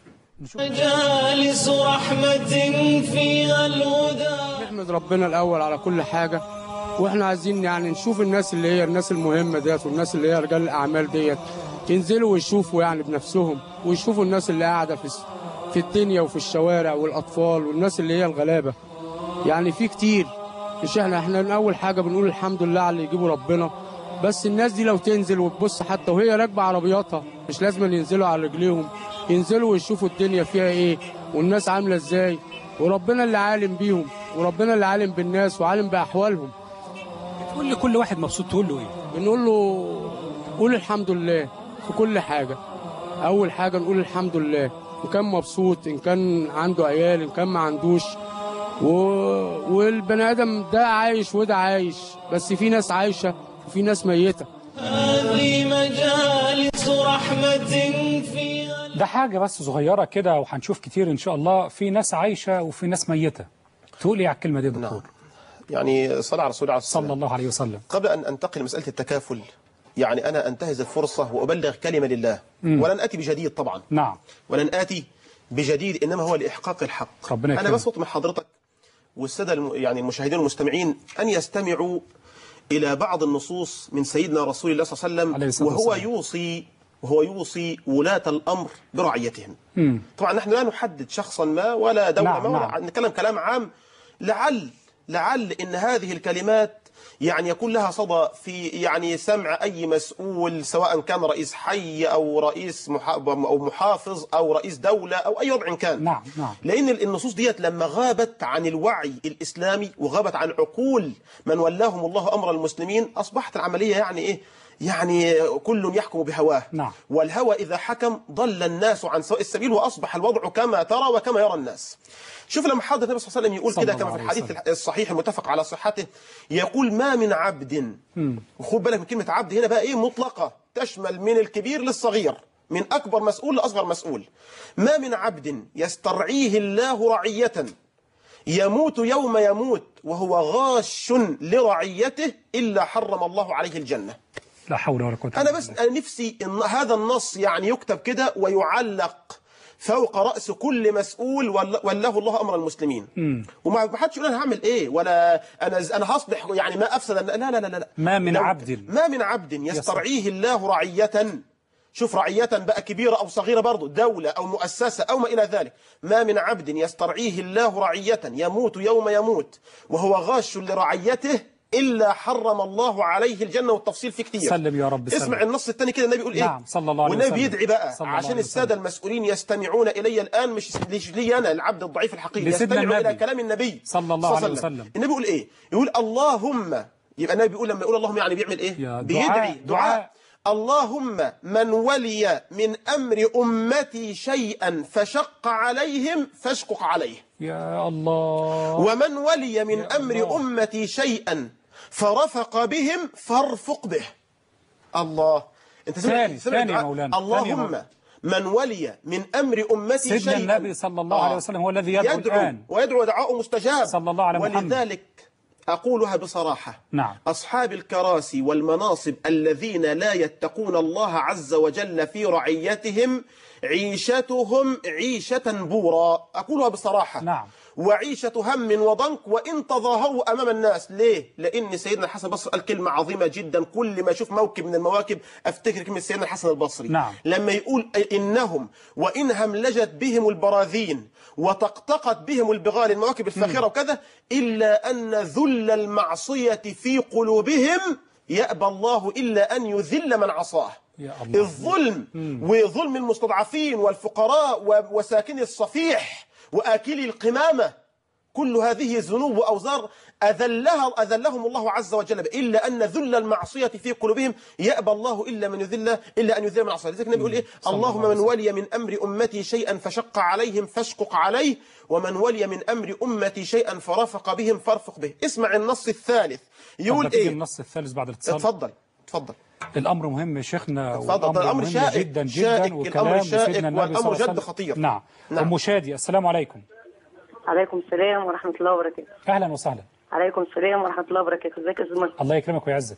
مجالس رحمة فيها الهدى. نحمد ربنا الأول على كل حاجة، واحنا عايزين يعني نشوف الناس اللي هي الناس المهمة ديت والناس اللي هي رجال الأعمال ديت ينزلوا ويشوفوا يعني بنفسهم، ويشوفوا الناس اللي قاعدة في الدنيا وفي الشوارع والأطفال والناس اللي هي الغلابة. يعني في كتير، مش احنا أول حاجة بنقول الحمد لله على اللي يجيبوا ربنا، بس الناس دي لو تنزل وتبص حتى وهي راكبة عربياتها مش لازم ينزلوا على رجليهم، ينزلوا ويشوفوا الدنيا فيها ايه والناس عاملة ازاي، وربنا اللي عالم بيهم وربنا اللي عالم بالناس وعالم بأحوالهم. تقول لكل واحد مبسوط تقول له ايه؟ بنقول له قول الحمد لله في كل حاجة. أول حاجة نقول الحمد لله، إن كان مبسوط، إن كان عنده عيال، إن كان ما عندوش، والبني آدم ده عايش وده عايش، بس في ناس عايشة وفي ناس ميتة. هذه مجالس رحمة فيها. ده حاجة بس صغيرة كده، وهنشوف كتير إن شاء الله. في ناس عايشة وفي ناس ميتة. تقول إيه على الكلمة دي يا دكتور؟ يعني صلى على رسول الله صلى الله عليه وسلم. قبل أن أنتقل لمسألة التكافل، يعني أنا أنتهز الفرصة وأبلغ كلمة لله، ولن آتي بجديد طبعا. نعم. ولن آتي بجديد، إنما هو لإحقاق الحق. أنا بس أطمح حضرتك والسادة يعني المشاهدين والمستمعين أن يستمعوا إلى بعض النصوص من سيدنا رسول الله صلى الله عليه وسلم وهو يوصي ولاة الأمر برعيتهم. طبعا نحن لا نحدد شخصا ما ولا دولة ما، نتكلم كلام عام. لعل إن هذه الكلمات يعني يكون لها صدى في يعني سمع أي مسؤول، سواء كان رئيس حي أو رئيس أو محافظ أو رئيس دولة أو أي وضع كان. لأن النصوص ديت لما غابت عن الوعي الإسلامي وغابت عن عقول من ولاهم الله أمر المسلمين، أصبحت العملية يعني إيه؟ يعني كل يحكم بهواه. والهوى إذا حكم ضل الناس عن سواء السبيل، وأصبح الوضع كما ترى وكما يرى الناس. شوف لما حضرة النبي صلى الله عليه وسلم يقول كده كما في الحديث الصحيح المتفق على صحته، يقول ما من عبد، وخد بالك من كلمة عبد هنا بقى إيه؟ مطلقة، تشمل من الكبير للصغير، من أكبر مسؤول لأصغر مسؤول. ما من عبد يسترعيه الله رعية يموت يوم يموت وهو غاش لرعيته إلا حرم الله عليه الجنة. لا حول ولا قوة. أنا بس نفسي إن هذا النص يعني يكتب كده ويعلق فوق رأس كل مسؤول ولاه الله أمر المسلمين. وما حدش يقول أنا هعمل إيه ولا أنا هصبح يعني ما أفسد. لا. ما من عبد يسترعيه الله رعية. شوف رعية بقى كبيرة أو صغيرة برضو، دولة أو مؤسسة أو ما إلى ذلك. ما من عبد يسترعيه الله رعية يموت يوم يموت وهو غاش لرعيته إلا حرم الله عليه الجنة. والتفصيل فيه كتير. سلم يا رب. اسمع النص الثاني كده، النبي يقول إيه؟ نعم صلى الله عليه وسلم. والنبي يدعي بقى عشان السادة المسؤولين يستمعون إلي الآن، مش لي أنا العبد الضعيف الحقيقي، يستمعوا إلى كلام النبي صلى الله عليه وسلم. النبي يقول إيه؟ يقول اللهم، يبقى النبي بيقول لما يقول اللهم يعني بيعمل إيه؟ بيدعي دعاء. اللهم من ولي من أمر أمتي شيئا فشق عليهم فاشقق عليه. يا الله. ومن ولي من أمر أمتي شيئا فرفق بهم فارفق به. الله. انت ثاني يا مولانا. اللهم من ولي من أمر أمتي شيئا. سيدنا النبي صلى الله عليه وسلم هو الذي يدعو الآن ويدعو دعاء مستجاب صلى الله عليه وسلم. ولذلك أقولها بصراحة. نعم. أصحاب الكراسي والمناصب الذين لا يتقون الله عز وجل في رعيتهم عيشتهم عيشة بورا. أقولها بصراحة. نعم. وعيشة هم وضنك وإن تظاهروا أمام الناس. ليه؟ لأن سيدنا الحسن البصري قال كلمة عظيمة جدا، كل ما أشوف موكب من المواكب أفتكر كلمة سيدنا الحسن البصري. نعم. لما يقول إنهم وإن هملجت بهم البراذين وتقطقت بهم البغال، المواكب الفاخرة وكذا، إلا أن ذل المعصية في قلوبهم يأبى الله إلا أن يذل من عصاه. الظلم وظلم المستضعفين والفقراء وساكني الصفيح وآكلي القمامة، كل هذه ذنوب وأوزار أذلهم الله عز وجل، إلا أن ذل المعصية في قلوبهم يأبى الله إلا أن يذل من عصاه. لذلك النبي يقول إيه؟ اللهم من ولي من أمر أمتي شيئا فشق عليهم فاشقق عليه، ومن ولي من أمر أمتي شيئا فرفق بهم فارفق به. اسمع النص الثالث يقول إيه؟ النص الثالث بعد الاتصال. اتفضل. الأمر مهم يا شيخنا، الأمر شائك جدا جدا، والكلام سيدنا النبي والأمر جد خطير. نعم. أم شادي، السلام عليكم. عليكم السلام ورحمة الله وبركاته. أهلا وسهلا. عليكم السلام ورحمة الله وبركاته. ازيك يا أستاذ مرسي؟ الله يكرمك ويعزك.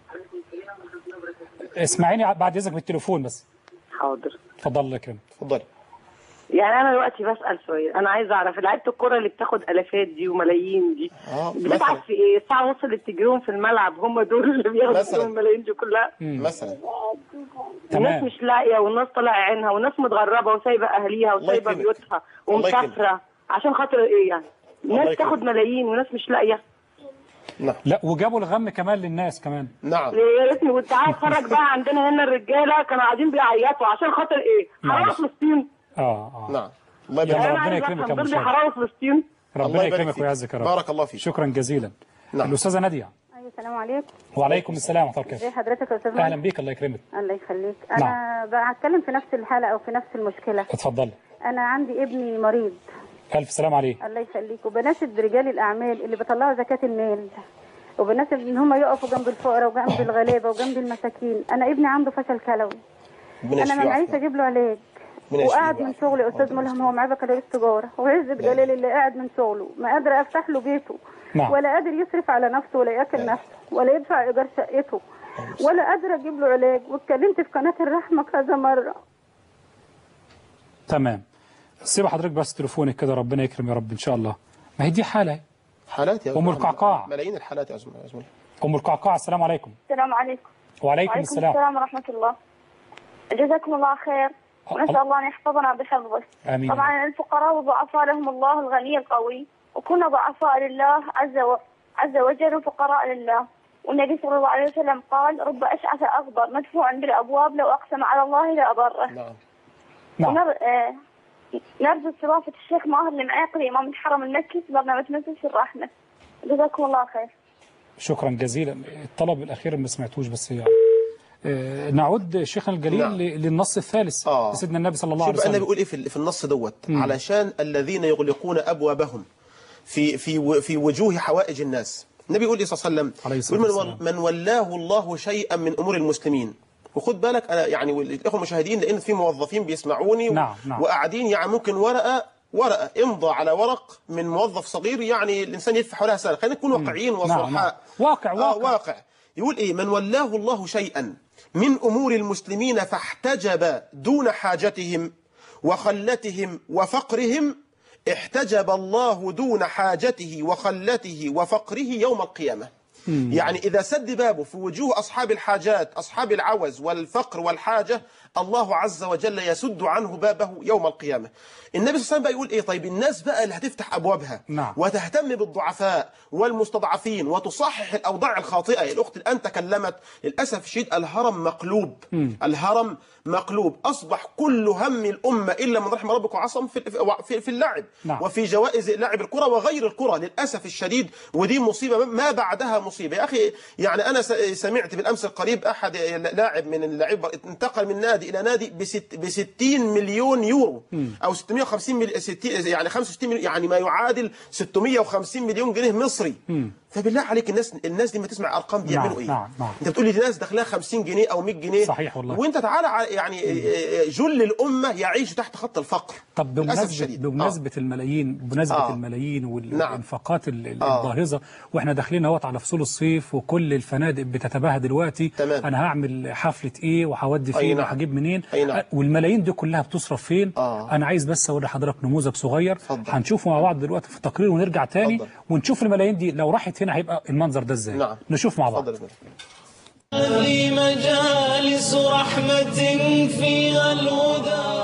اسمعيني بعد إذنك بالتليفون بس. حاضر. اتفضل. الله يكرمك. اتفضلي. يعني أنا دلوقتي بسأل سؤال، أنا عايزة أعرف لعيبة الكرة اللي بتاخد آلافات دي وملايين دي بتتعب في إيه؟ الساعة ونص اللي بتجريهم في الملعب هم دول اللي بياخدوا الملايين دي كلها؟ مثلا. الناس مش لاقية، والناس طالعة عينها، والناس متغربة وسايبة أهليها وسايبة بيوتها ومسافرة عشان خاطر إيه يعني؟ الناس تاخد ملايين وناس مش لاقية. نعم. لا وجابوا الغم كمان للناس كمان. نعم. يا ريتني كنت قاعد اتفرج بقى. عندنا هنا الرجالة كانوا قاعدين بيعيطوا عشان خاطر إيه؟ حرام فلسطين. نعم. الله يبارك فيك. ربنا يكرمك يا ابو شادي. حرام فلسطين. ربنا يكرمك ويعزك يا رب. بارك الله فيك. شكرا جزيلا. نعم. الأستاذة نادية. ايوه السلام عليكم. وعليكم السلام ورحمة الله وبركاته. ازي حضرتك يا استاذ؟ اهلا بيك. الله يكرمك. الله يخليك. انا بقى هتكلم في نفس الحاله او في نفس المشكله. اتفضلي. انا عندي ابني مريض. الف سلام عليه. الله يخليك. وبناشد رجال الاعمال اللي بيطلعوا زكاه المال، وبناشد ان هم يقفوا جنب الفقراء وجنب الغلابه وجنب المساكين. انا ابني عنده فشل كلوي، انا ما معيش اجيب له علاج، وقاعد من شغلي يا استاذ ملهم. هو معاه بكالوريوس تجاره وعزة جلال اللي قاعد من شغله، ما قادره افتح له بيته. نعم. ولا قادر يصرف على نفسه ولا ياكل نفسه ولا يدفع ايجار شقته ولا قادر اجيب له علاج. واتكلمت في قناه الرحمه كذا مره. تمام. سيب حضرتك بس تليفونك كده، ربنا يكرم يا رب ان شاء الله. ما هي دي حالة، حالات يا ام القعقاع، ملايين الحالات يا زميلي. ام القعقاع، السلام عليكم. السلام عليكم. وعليكم السلام. السلام ورحمة الله. جزاكم الله خير، ونسأل الله أن يحفظنا بحفظه. آمين. طبعا الفقراء والضعفاء لهم الله الغني القوي، وكنا ضعفاء لله عز وجل وفقراء لله. والنبي صلى الله عليه وسلم قال: رب أشعث أغبر مدفوع بالأبواب لو أقسم على الله لأبره. نعم. نرجو استضافة الشيخ ماهر المعيقلي إمام الحرم المكي في برنامج مجلس الرحمة. جزاكم الله خير. شكرا جزيلا. الطلب الأخير ما سمعتوش بس يعني. نعود شيخنا الجليل للنص الثالث لسيدنا النبي صلى الله عليه وسلم. النبي بيقول ايه في النص دوت؟ علشان الذين يغلقون ابوابهم في وجوه حوائج الناس. النبي يقول صلى الله عليه وسلم يقول من ولاه الله شيئا من امور المسلمين. وخد بالك انا يعني الاخوه المشاهدين، لان في موظفين بيسمعوني نعم. وقاعدين يعني ممكن ورقه امضى على ورق من موظف صغير، يعني الانسان يدفع حواليها سنه. خلينا نكون واقعيين وصرحاء. واقع. يقول ايه؟ من ولاه الله شيئا من أمور المسلمين فاحتجب دون حاجتهم وخلتهم وفقرهم، احتجب الله دون حاجته وخلته وفقره يوم القيامة. يعني إذا سد بابه في وجوه أصحاب الحاجات، أصحاب العوز والفقر والحاجة، الله عز وجل يسد عنه بابه يوم القيامة. النبي صلى الله عليه وسلم بقى يقول إيه؟ طيب الناس بقى اللي هتفتح أبوابها وتهتم بالضعفاء والمستضعفين وتصحح الأوضاع الخاطئة. الأخت الآن تكلمت، للأسف الشديد الهرم مقلوب. الهرم مقلوب، أصبح كل هم الأمة إلا من رحم ربك وعصم في اللعب وفي جوائز لعب الكرة وغير الكرة للأسف الشديد. ودي مصيبة ما بعدها مصيبة. يا أخي يعني أنا سمعت بالأمس القريب أحد لاعب من اللعيبة انتقل من نادي إلى نادي ب60 مليون يورو أو 650 يعني 65 مليون، يعني ما يعادل 650 مليون جنيه مصري. فبالله عليك الناس دي ما تسمع الارقام دي يعملوا ايه؟ انت بتقول لي دي ناس دخلها 50 جنيه او 100 جنيه. صحيح والله. وانت تعالى يعني جل الامه يعيش تحت خط الفقر. طب بمناسبه الملايين والانفاقات الباهظه، واحنا داخلين اهوت على فصول الصيف وكل الفنادق بتتباهى دلوقتي. انا هعمل حفله ايه وهودي فين وهجيب منين، والملايين دي كلها بتصرف فين؟ انا عايز بس اوري حضرتك نموذج صغير هنشوفه مع بعض دلوقتي في التقرير، ونرجع تاني ونشوف الملايين دي لو راحت هنا هيبقى المنظر ده ازاي. نشوف مع بعض. هذه مجالس رحمة فيها الهدى.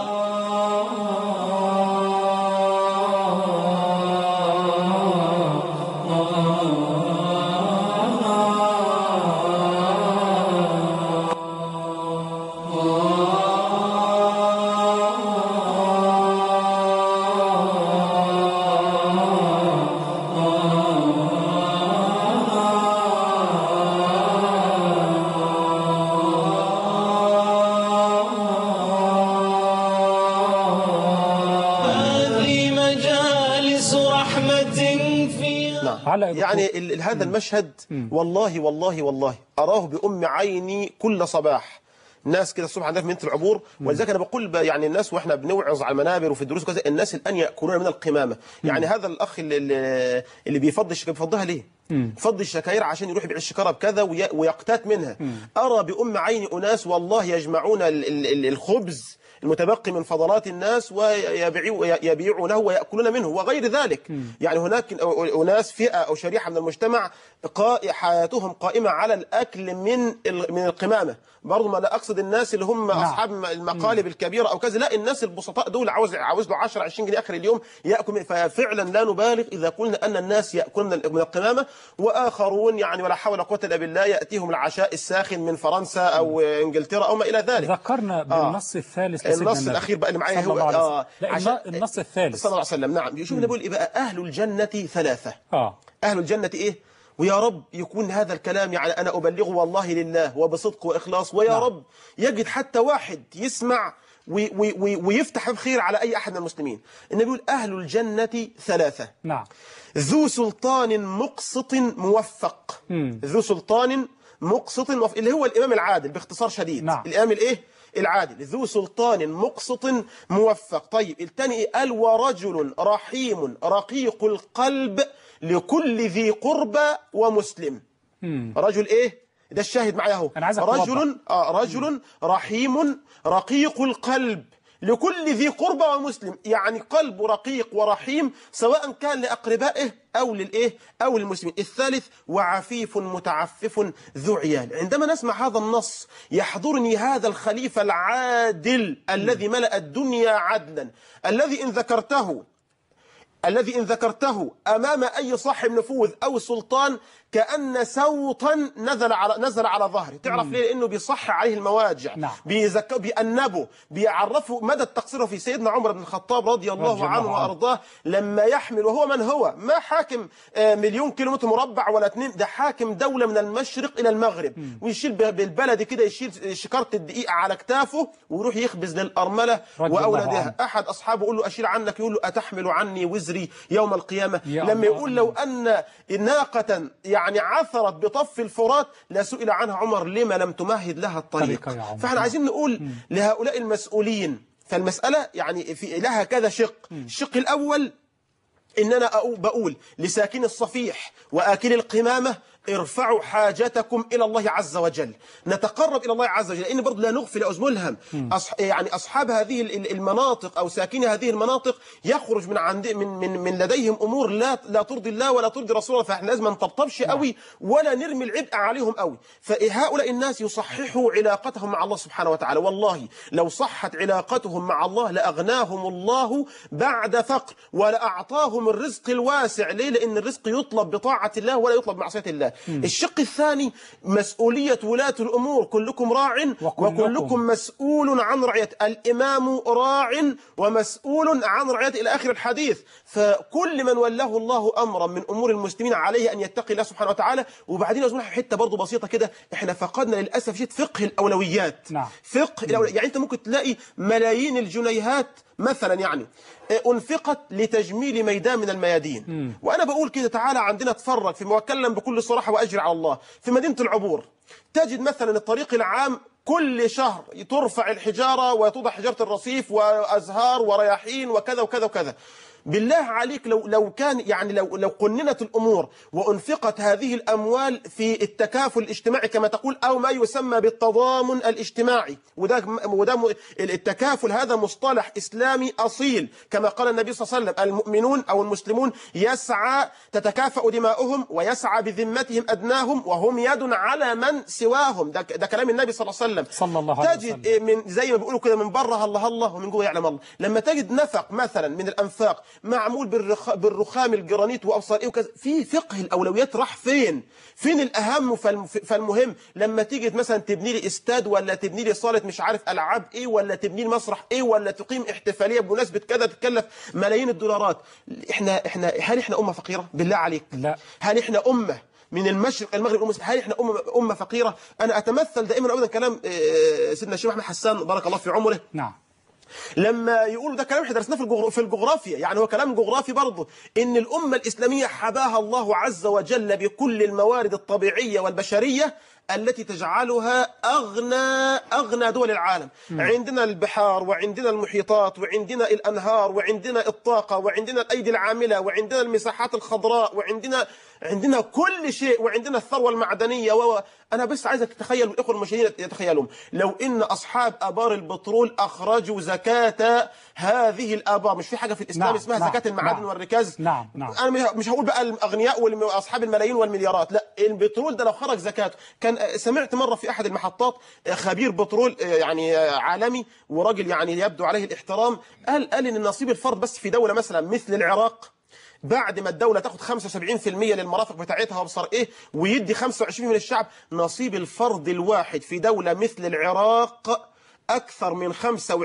يعني هذا المشهد والله والله والله أراه بأم عيني كل صباح. الناس كده الصبح عندنا في مدينة العبور، ولذلك أنا بقول يعني الناس وإحنا بنوعظ على المنابر وفي الدروس وكذا، الناس الآن يأكلون من القمامة. يعني هذا الأخ اللي بيفضي الشكاير بيفضيها ليه؟ فضي الشكاير عشان يروح يبيع الشكارة بكذا ويقتات منها. أرى بأم عيني أناس والله يجمعون الخبز المتبقي من فضلات الناس ويبيعونه ويأكلون منه وغير ذلك. يعني هناك أناس فئة أو شريحة من المجتمع حياتهم قائمة على الأكل من القمامة. برضو ما لا أقصد الناس اللي هم أصحاب المقالب الكبيرة أو كذا، لا، الناس البسطاء دول عاوز له 10-20 جنيه آخر اليوم يأكل. ففعلا لا نبالغ إذا قلنا أن الناس يأكلون من القمامة، وآخرون يعني ولا حول ولا قوة إلا بالله يأتيهم العشاء الساخن من فرنسا أو إنجلترا أو ما إلى ذلك. ذكرنا بالنص الثالث النص الأخير بقى اللي معايا هو النص الثالث صلى الله عليه وسلم. نعم. شوف نقول إيه بقى؟ أهل الجنة ثلاثة. أهل الجنة إيه؟ ويا رب يكون هذا الكلام يعني أنا أبلغه والله لله وبصدق وإخلاص، ويا رب يجد حتى واحد يسمع ويفتح بخير على أي أحد من المسلمين. النبي يقول أهل الجنة ثلاثة. ذو سلطان مقسط موفق. ذو سلطان مقسط موفق اللي هو الإمام العادل باختصار شديد. الإمام الإيه؟ العادل. ذو سلطان مقسط موفق. طيب الثاني إيه؟ قال ورجل رحيم رقيق القلب لكل ذي قربى ومسلم. رجل إيه؟ ده الشاهد معايا اهو. رجل رحيم رقيق القلب لكل ذي قربى ومسلم، يعني قلب رقيق ورحيم سواء كان لأقربائه أو للإيه أو للمسلمين. الثالث وعفيف متعفف ذو عيال. عندما نسمع هذا النص يحضرني هذا الخليفة العادل الذي ملأ الدنيا عدلا، الذي إن ذكرته أمام أي صاحب نفوذ أو سلطان كأن سوطا نزل على ظهره. تعرف ليه؟ لأنه بيصح عليه المواجع، بيأنبه، بيعرفه مدى التقصير في سيدنا عمر بن الخطاب رضي الله عنه وأرضاه، لما يحمل وهو من هو ما حاكم 1,000,000 كيلومتر مربع ولا 2، ده حاكم دولة من المشرق إلى المغرب، ويشيل بالبلد كده، يشيل شكارة الدقيق على كتافه ويروح يخبز للأرملة وأولادها. أحد أصحابه يقول له أشيل عنك، يقول له أتحمل عني وزري يوم القيامة. لما يقول لو أن ناقة يعني عثرت بطف الفرات لسئل عنها عمر لما لم تمهد لها الطريق. فاحنا عايزين نقول لهؤلاء المسؤولين، فالمسألة يعني في لها كذا شق. الشق الأول إن أنا بقول لساكن الصفيح وآكل القمامة ارفعوا حاجتكم إلى الله عز وجل، نتقرب إلى الله عز وجل، لأن برضه لا نغفل أو ملهم. يعني أصحاب هذه المناطق أو ساكني هذه المناطق يخرج من لديهم أمور لا ترضي الله ولا ترضي رسوله، فإحنا لازم ما نطبطبش قوي ولا نرمي العبء عليهم قوي. فهؤلاء الناس يصححوا علاقتهم مع الله سبحانه وتعالى. والله لو صحت علاقتهم مع الله لأغناهم الله بعد فقر ولاعطاهم الرزق الواسع. ليه؟ لأن الرزق يطلب بطاعة الله ولا يطلب معصية الله. الشق الثاني مسؤولية ولاة الأمور، كلكم راع وكلكم مسؤول عن رعيته. الإمام راع ومسؤول عن رعيته إلى آخر الحديث. فكل من ولاه الله أمرا من أمور المسلمين عليه أن يتقي الله سبحانه وتعالى. وبعدين أزمنا حتة برضو بسيطة كده، إحنا فقدنا للأسف شيء فقه الأولويات. فقه الأولويات، يعني أنت ممكن تلاقي ملايين الجنيهات مثلا يعني أنفقت لتجميل ميدان من الميادين. وأنا بقول كده تعالى عندنا اتفرج في وأتكلم بكل صراحة وأجري على الله، في مدينة العبور تجد مثلا الطريق العام كل شهر ترفع الحجارة وتوضع حجارة الرصيف وأزهار ورياحين وكذا وكذا وكذا. بالله عليك لو كان يعني لو قننت الأمور وأنفقت هذه الأموال في التكافل الاجتماعي كما تقول، أو ما يسمى بالتضامن الاجتماعي، وده التكافل هذا مصطلح إسلامي أصيل، كما قال النبي صلى الله عليه وسلم المؤمنون أو المسلمون يسعى تتكافأ دماؤهم ويسعى بذمتهم أدناهم وهم يد على من سواهم. ده كلام النبي صلى الله عليه وسلم. تجد من زي ما بيقولوا كده من بره الله الله ومن جوه يعلم الله. لما تجد نفق مثلا من الأنفاق معمول بالرخام الجرانيت وابصار ايه وكذا، في فقه الاولويات راح فين الاهم فالمهم. لما تيجي مثلا تبني لي استاد ولا تبني لي صاله مش عارف العاب ايه ولا تبني لي مسرح ايه ولا تقيم احتفاليه بمناسبه كذا تتكلف ملايين الدولارات، هل احنا امه فقيره؟ بالله عليك لا. هل احنا امه من المشرق المغرب، هل احنا امه فقيره؟ انا اتمثل دائما ابدا كلام سيدنا الشيخ احمد حسان بارك الله في عمره. نعم. لما يقولوا ده كلام احنا درسناه في الجغرافيا، يعني هو كلام جغرافي برضه، ان الامه الاسلاميه حباها الله عز وجل بكل الموارد الطبيعيه والبشريه التي تجعلها أغنى دول العالم. عندنا البحار وعندنا المحيطات وعندنا الأنهار وعندنا الطاقة وعندنا الأيدي العاملة وعندنا المساحات الخضراء وعندنا كل شيء وعندنا الثروة المعدنية. أنا بس عايزك تتخيل والإخوة المشاهدين يتخيلون لو إن أصحاب آبار البترول أخرجوا زكاة هذه الآبار. مش في حاجة في الإسلام اسمها زكاة المعادن والركاز. أنا مش هقول بقى الأغنياء وأصحاب الملايين والمليارات، لا، البترول ده لو خرج زكاته. كان سمعت مرة في أحد المحطات خبير بترول يعني عالمي وراجل يعني يبدو عليه الاحترام، قال إن نصيب الفرد بس في دولة مثلا مثل العراق بعد ما الدولة تاخد 75% للمرافق بتاعتها وابصر ايه ويدي 25% من الشعب، نصيب الفرد الواحد في دولة مثل العراق أكثر من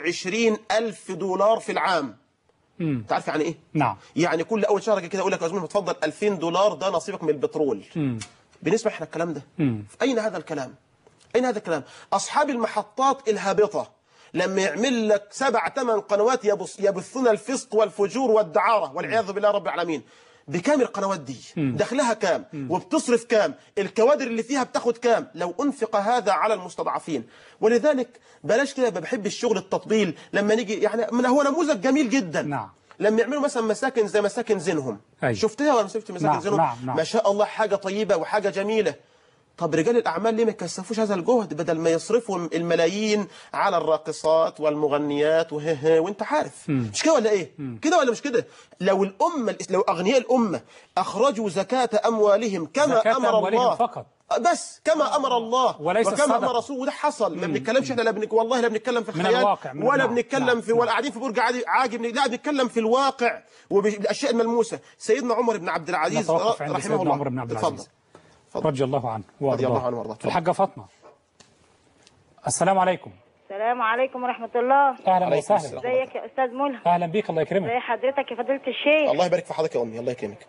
25,000 دولار في العام. تعرف يعني ايه؟ نعم. يعني كل أول شهر كده أقول لك يا زميلي اتفضل 2000 دولار ده نصيبك من البترول. بنسمع احنا الكلام ده. أين هذا الكلام؟ أين هذا الكلام؟ أصحاب المحطات الهابطة لما يعمل لك 7-8 قنوات يبثون الفسق والفجور والدعارة والعياذ بالله رب العالمين، بكام القنوات دي؟ دخلها كام؟ وبتصرف كام؟ الكوادر اللي فيها بتاخد كام؟ لو أنفق هذا على المستضعفين. ولذلك بلاش كده، بحب الشغل التطبيل لما نيجي يعني هو نموذج جميل جدا. نعم. لما يعملوا مثلا مساكن زي مساكن زينهم. شفتها ولا ما شفت مساكن زينهم؟ ما شاء الله حاجة طيبة وحاجة جميلة. طب رجال الأعمال ليه ما يكثفوش هذا الجهد بدل ما يصرفوا الملايين على الراقصات والمغنيات وانت عارف مش كده ولا ايه؟ كده ولا مش كده؟ لو الأمة، لو أغنياء الأمة أخرجوا زكاة أموالهم كما أمر الله فقط، بس كما أمر الله وليس وكما أمر رسوله، وده حصل. ما بنتكلمش احنا والله لا بنتكلم في الخيال ولا بنتكلم في ولا قاعدين في برج عاجب، لا بنتكلم في الواقع وبالأشياء الملموسة. سيدنا عمر بن عبد العزيز رحمه الله، عمر بن عبد العزيز رضي الله عنه رضي الله عنه وارضاه. الحاجة فاطمة، السلام عليكم. السلام عليكم ورحمة الله. أهلا وسهلا. ازيك يا أستاذ ملهم؟ أهلا بيك، الله يكرمك. ازي حضرتك يا فضيلة الشيخ؟ الله يبارك في حضرتك يا أمي، الله يكرمك.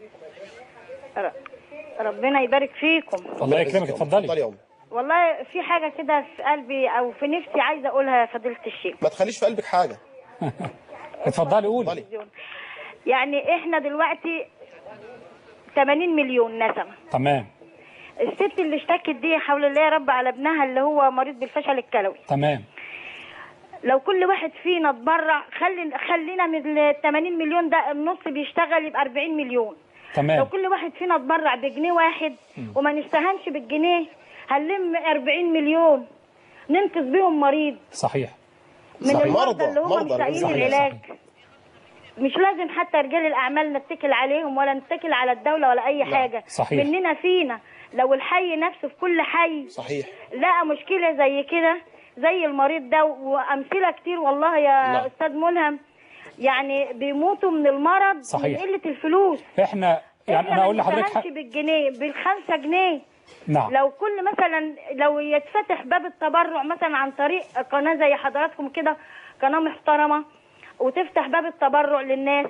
ربنا يبارك فيكم. الله يكرمك، اتفضلي. اتفضلي يا أمي. والله في حاجة كده في قلبي أو في نفسي عايزة أقولها يا فضيلة الشيخ. ما تخليش في قلبك حاجة. اتفضلي قولي. يعني إحنا دلوقتي 80 مليون نسمة. تمام. الست اللي اشتكت دي حول الله يا رب على ابنها اللي هو مريض بالفشل الكلوي. تمام. لو كل واحد فينا اتبرع، خلينا من ال 80 مليون ده النص بيشتغل يبقى 40 مليون. تمام. لو كل واحد فينا اتبرع بجنيه واحد وما نستهانش بالجنيه هنلم 40 مليون ننقذ بيهم مريض. صحيح. من المرضى اللي هم مش لاقيين العلاج. مش لازم حتى رجال الاعمال نتكل عليهم ولا نتكل على الدوله ولا اي حاجه. صحيح. مننا فينا لو الحي نفسه في كل حي صحيح لقى مشكله زي كده زي المريض ده وامثله كتير والله يا استاذ ملهم، يعني بيموتوا من المرض. صحيح. من قله الفلوس. احنا يعني انا اقول لحضرتك بالجنيه بالخمسة جنيه. نعم. لو كل مثلا لو يتفتح باب التبرع مثلا عن طريق قناه زي حضراتكم كده، قناه محترمه، وتفتح باب التبرع للناس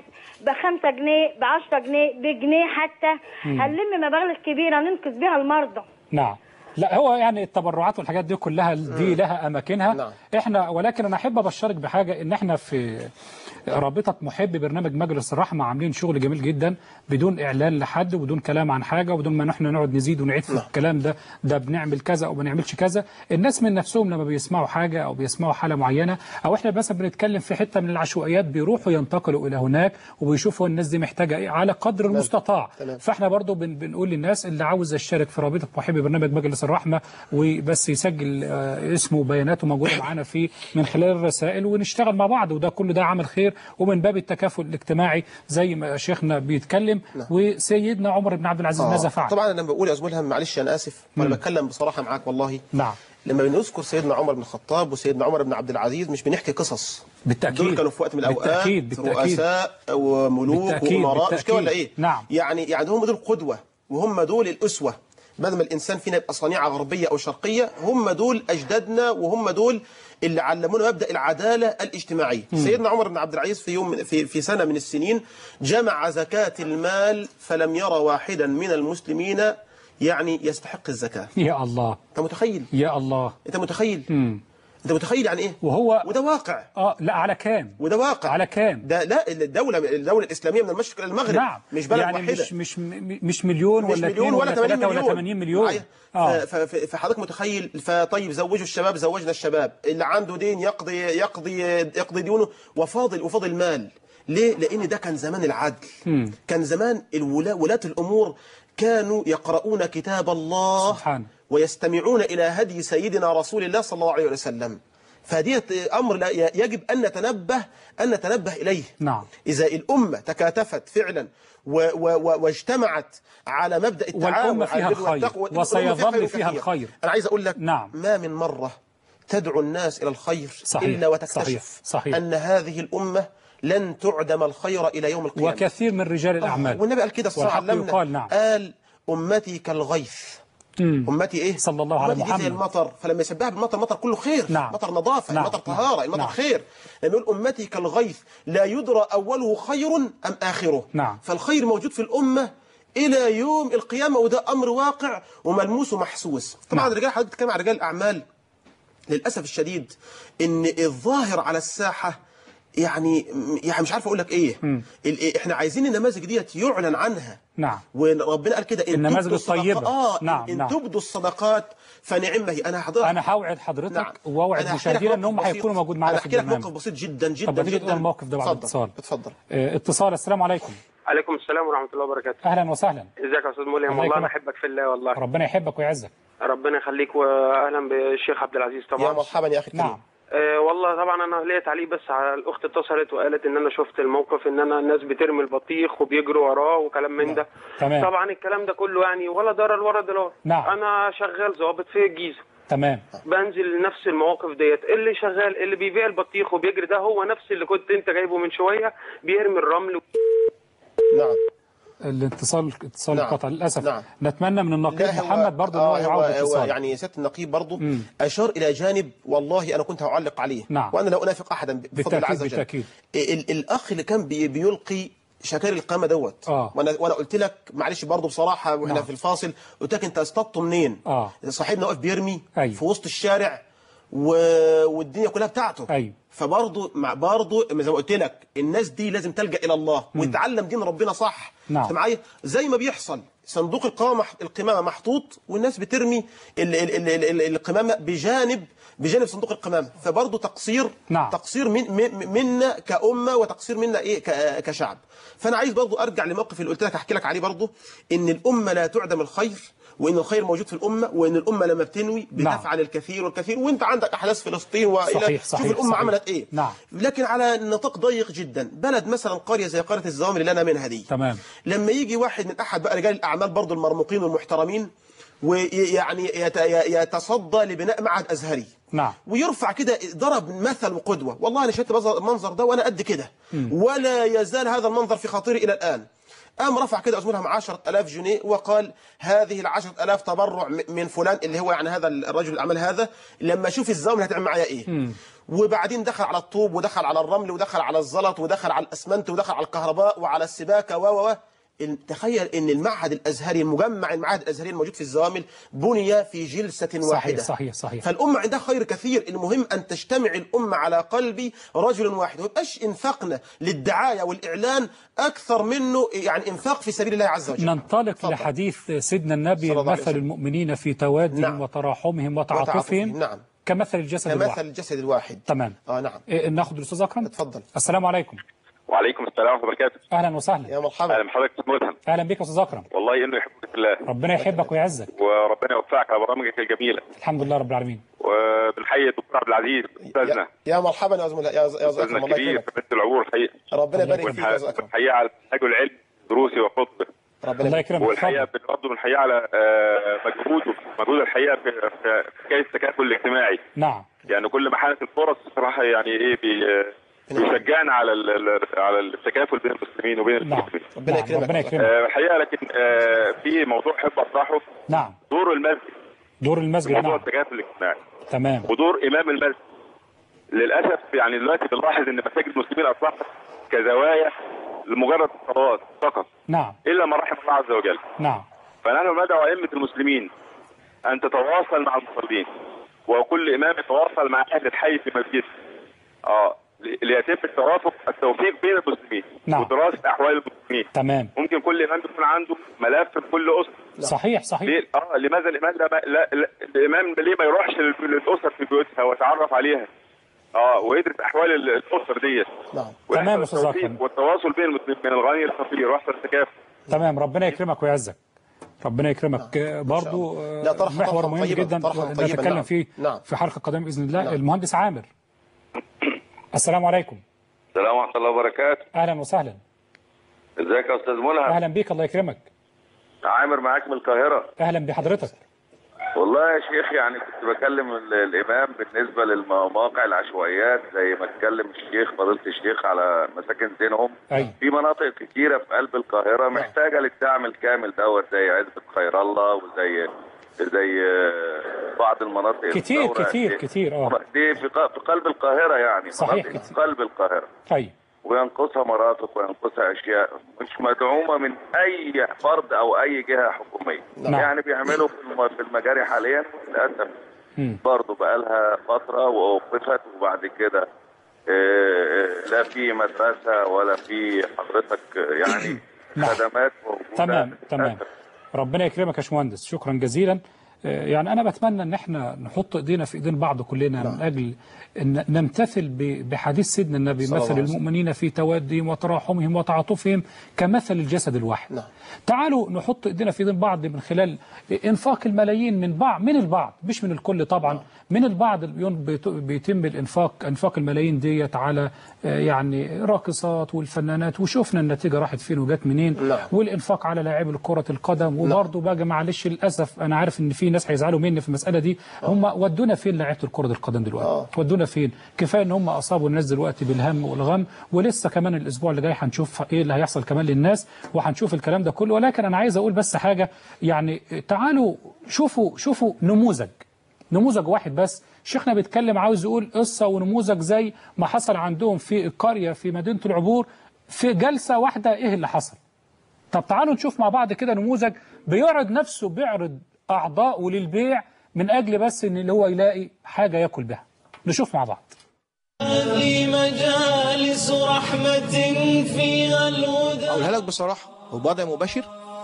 ب5 جنيه ب10 جنيه بجنيه حتى، هنلم مبالغ كبيره ننقذ بيها المرضى. نعم. لا هو يعني التبرعات والحاجات دي كلها دي لها اماكنها. نعم. احنا ولكن انا احب ابشرك بحاجه، ان احنا في رابطه محب برنامج مجلس الرحمه عاملين شغل جميل جدا بدون اعلان لحد وبدون كلام عن حاجه وبدون ما نحن نقعد نزيد ونعيد في الكلام ده بنعمل كذا او ما بنعملش كذا. الناس من نفسهم لما بيسمعوا حاجه او بيسمعوا حاله معينه او احنا مثلا بنتكلم في حته من العشوائيات بيروحوا ينتقلوا الى هناك وبيشوفوا الناس دي محتاجه ايه على قدر المستطاع. فاحنا برضو بنقول للناس اللي عاوز يشترك في رابطه محب برنامج مجلس الرحمه وبس يسجل اسمه وبياناته موجوده معانا فيه من خلال الرسائل ونشتغل مع بعض، وده كله ده عمل خير ومن باب التكافل الاجتماعي زي ما شيخنا بيتكلم. وسيدنا عمر بن عبد العزيز ماذا فعل؟ طبعا انا بقول يا زميل ملهم معلش انا اسف وانا بتكلم بصراحه معاك والله. نعم. لما بنذكر سيدنا عمر بن الخطاب وسيدنا عمر بن عبد العزيز مش بنحكي قصص. بالتاكيد. دول كانوا في وقت من الاوقات بالتأكيد. رؤساء وملوك وامراء، مش كده ولا ايه؟ نعم. يعني هم دول القدوه وهم دول الاسوه. بدل ما الانسان فينا يبقى صنيعه غربيه او شرقيه، هم دول اجدادنا وهم دول اللي علمونا مبدا العداله الاجتماعيه. سيدنا عمر بن عبد العزيز في يوم في سنه من السنين جمع زكاه المال فلم يرى واحدا من المسلمين يعني يستحق الزكاه. يا الله. انت متخيل؟ يا الله. انت متخيل؟ انت متخيل يعني ايه؟ وده واقع. لا على كام؟ وده واقع. على كام؟ ده لا الدوله الاسلاميه من المشرق الى المغرب. نعم. مش بلد يعني واحده. مش مليون ولا 2 ولا 3 ولا 80 مليون. فحضرتك متخيل؟ فطيب زوجوا الشباب، زوجنا الشباب، اللي عنده دين يقضي ديونه وفاضل مال. ليه؟ لان ده كان زمان العدل. كان زمان ولاة الامور كانوا يقرؤون كتاب الله سبحان. ويستمعون إلى هدي سيدنا رسول الله صلى الله عليه وسلم. فهذه أمر يجب أن نتنبه إليه. نعم. إذا الأمة تكاتفت فعلا واجتمعت على مبدأ التعاون والأمة فيها الخير وسيظل فيها الخير. أنا عايز أقول لك نعم. ما من مرة تدعو الناس إلى الخير صحيح. إلا وتكتشف صحيح. أن هذه الأمة لن تعدم الخير إلى يوم القيامة. وكثير من رجال الأعمال. والنبي قال كده صلى الله عليه وسلم. نعم. قال أمتي كالغيث. أمتي إيه؟ صلى الله عليه وسلم. زي المطر، فلما يشبهها بالمطر، المطر كله خير. نعم. مطر نظافة. نعم. المطر طهارة. المطر خير. لما يقول أمتي كالغيث لا يدرى أوله خير أم آخره. نعم. فالخير موجود في الأمة إلى يوم القيامة، وده أمر واقع وملموس ومحسوس. طبعا الرجال حضرتك بتتكلم عن رجال الأعمال، للأسف الشديد إن الظاهر على الساحة يعني مش عارف اقول لك ايه. احنا عايزين النماذج ديت يعلن عنها. نعم. وربنا قال كده النماذج الطيبه. ان تبدوا الصدقات فنعم هي. انا هوعد حضرتك واوعد مشاهدينا ان هم هيكونوا موجود معانا في البرنامج. احكي لك موقف بسيط جدا جدا. طب تيجي تقول الموقف ده بعد الاتصال. اتفضل. اتصال. السلام عليكم. عليكم السلام ورحمه الله وبركاته. اهلا وسهلا. ازيك يا استاذ ملهم؟ والله انا احبك في الله والله. ربنا يحبك ويعزك. ربنا يخليك، واهلا بالشيخ عبد العزيز طبعا. يا مرحبا يا اخي. نعم. والله طبعا انا ليا تعليق بس على الاخت اتصلت وقالت ان انا شفت الموقف، ان انا الناس بترمي البطيخ وبيجروا وراه وكلام من ده. تمام. طبعا الكلام ده كله يعني ولا ضرر ولا ضرار. نعم. انا شغال ضابط في الجيزه. تمام. بنزل نفس المواقف ديت، اللي شغال اللي بيبيع البطيخ وبيجري ده هو نفس اللي كنت انت جايبه من شويه بيرمي الرمل. نعم. اتصال نعم. قطع للاسف. نعم. نتمنى من النقيب محمد برضه انه يعود الاتصال. يعني سياده النقيب برضه اشار الى جانب والله انا كنت هعلق عليه. نعم. وانا لا انافق احدا بفضل الله عز وجل. بالتاكيد. الاخ اللي كان بيلقي شكاري القامه دوت. وانا قلت لك معلش برضه بصراحه واحنا نعم. في الفاصل قلت لك انت اصطدته منين؟ صاحبنا واقف بيرمي في وسط الشارع والدنيا كلها بتاعته. ايوه. فبرضه زي ما قلت لك الناس دي لازم تلجا الى الله وتتعلم دين ربنا صح. نعم. انت معايا؟ زي ما بيحصل صندوق القمامه محطوط والناس بترمي القمامه بجانب صندوق القمامه، فبرضه تقصير. نعم. تقصير منا كأمة وتقصير منا كشعب. فانا عايز برضه ارجع لموقف اللي قلت لك احكي لك عليه برضه، ان الامه لا تعدم الخير، وان الخير موجود في الامه، وان الامه لما بتنوي بتفعل الكثير والكثير. وانت عندك احداث فلسطين والى شوف الامه عملت ايه. نعم. لكن على نطاق ضيق جدا، بلد مثلا قريه زي قريه الزوامل اللي انا منها دي. تمام. لما يجي واحد من احد بقى رجال الاعمال برضه المرموقين والمحترمين ويعني يتصدى لبناء معهد ازهري. نعم. ويرفع كده ضرب مثل وقدوه، والله انا شفت المنظر ده وانا قد كده ولا يزال هذا المنظر في خاطري الى الان. قام رفع كده أزمولها مع 10,000 جنيه وقال هذه ال10,000 تبرع من فلان اللي هو يعني هذا الرجل الأعمال هذا، لما أشوف الزاوية هتعمل معايا إيه. وبعدين دخل على الطوب ودخل على الرمل ودخل على الزلط ودخل على الأسمنت ودخل على الكهرباء وعلى السباكة تخيل ان المعهد الازهري المجمع المعاهد الازهريه الموجود في الزوامل بني في جلسه واحده. صحيح. فالامه عندها خير كثير، المهم ان تجتمع الامه على قلب رجل واحد، وما يبقاش انفاقنا للدعايه والاعلان اكثر منه يعني انفاق في سبيل الله عز وجل. ننطلق لحديث سيدنا النبي مثل المؤمنين في توادهم. نعم. وتراحمهم وتعاطفهم. نعم. كمثل الجسد الواحد. كمثل الجسد الواحد. تمام. نعم. ناخذ الاستاذ اكرم. اتفضل. السلام عليكم. وعليكم السلام ورحمه الله وبركاته. اهلا وسهلا. يا مرحبا. اهلا بحضرتك استاذ ملهم. اهلا بك يا استاذ اكرم. والله انه يحبك في الله. ربنا يحبك ويعزك. وربنا يوفقك على برامجك الجميله. الحمد لله رب العالمين. وبنحيي الدكتور عبد العزيز استاذنا. يا مرحبا يا زملاء يا استاذنا الله يكرمك. في بنت العمر الحقيقه. ربنا يبارك فيك يا استاذ اكرم. بنحييه على منهجه العلم دروسي وخطبه. الله يكرمك. والحقيقه برضه بنحييه على مجهوده الحقيقه في حكايه التكافل الاجتماعي. نعم. يعني كل ما حانت الفرص صراحه يعني ايه بيشجعنا على التكافل بين المسلمين وبين المسلمين. ربنا يكرمك. الحقيقه لكن في موضوع احب اطرحه. نعم. دور المسجد نعم. موضوع التكافل الاجتماعي. تمام. ودور امام المسجد. للاسف يعني دلوقتي بنلاحظ ان مساجد المسلمين اصبحت كزوايا لمجرد الصلوات فقط. نعم. الا ما رحم الله عز وجل. نعم. فنحن ندعو ائمه المسلمين ان تتواصل مع المصلين، وكل امام يتواصل مع اهل الحي في مسجده. ليتم التوفيق بين المسلمين. نعم. ودراسه احوال المسلمين. تمام. ممكن كل امام يكون عنده ملف لكل اسره. صحيح. لماذا الامام الامام ليه ما يروحش للاسر في بيوتها ويتعرف عليها ويدرس احوال الاسر ديت. نعم. تمام يا استاذ اكرم. والتواصل بين المسلمين من الغني للفقير واحسن التكافل. تمام. ربنا يكرمك ويعزك. ربنا يكرمك. برضو محور مهم جدا نتكلم فيه في حلقه قادمه باذن الله. المهندس عامر. السلام عليكم. السلام ورحمه الله وبركاته. اهلا وسهلا. ازيك يا استاذ ملهم؟ اهلا بيك الله يكرمك. عامر معاك من القاهره. اهلا بحضرتك. والله يا شيخ يعني كنت بكلم الامام بالنسبه للمواقع العشوائيات، زي ما اتكلم الشيخ فضيله الشيخ على مساكن زينهم. في مناطق كتيره في قلب القاهره محتاجه للدعم الكامل دوت، زي عزبه خير الله وزي بعض المناطق كتير دي في قلب القاهره، يعني صحيح. مناطق في قلب القاهره. طيب. وينقصها مرافق وينقصها اشياء مش مدعومه من اي فرد او اي جهه حكوميه. يعني بيعملوا في المجاري حاليا للاسف برضه بقى لها فتره واوقفت، وبعد كده لا في مدرسه ولا في حضرتك يعني خدمات موجوده. تمام. ربنا يكرمك يا باشمهندس، شكرا جزيلا. يعني أنا بتمنى أن احنا نحط إيدينا في إيدين بعض كلنا من أجل أن نمتثل بحديث سيدنا النبي مثل المؤمنين في تودهم وتراحمهم وتعاطفهم كمثل الجسد الواحد. تعالوا نحط إيدينا في إيدين بعض من خلال إنفاق الملايين من البعض مش من الكل طبعا. من البعض بيتم إنفاق الملايين ديت على يعني راقصات والفنانات، وشوفنا النتيجة راحت فين وجات منين. والإنفاق على لاعبي كرة القدم، وبرضه بقى معلش للأسف أنا عارف إن في ناس هيزعلوا مني في المسألة دي. هم ودونا فين لاعيبة كرة القدم دلوقتي؟ ودونا فين؟ كفاية إن هم أصابوا الناس دلوقتي بالهم والغم، ولسه كمان الأسبوع اللي جاي هنشوف إيه اللي هيحصل كمان للناس، وهنشوف الكلام ده كله. ولكن أنا عايز أقول بس حاجة، يعني تعالوا شوفوا نموذج واحد بس. شيخنا بيتكلم عاوز يقول قصة ونموذج زي ما حصل عندهم في القرية في مدينة العبور في جلسة واحدة. إيه اللي حصل؟ طب تعالوا نشوف مع بعض كده نموذج بيعرض أعضاءه للبيع من أجل بس إن اللي هو يلاقي حاجة يأكل بها. نشوف مع بعض. هذه مجالس رحمة فيها الهدى. أقولها لك بصراحة وبوضع مباشر،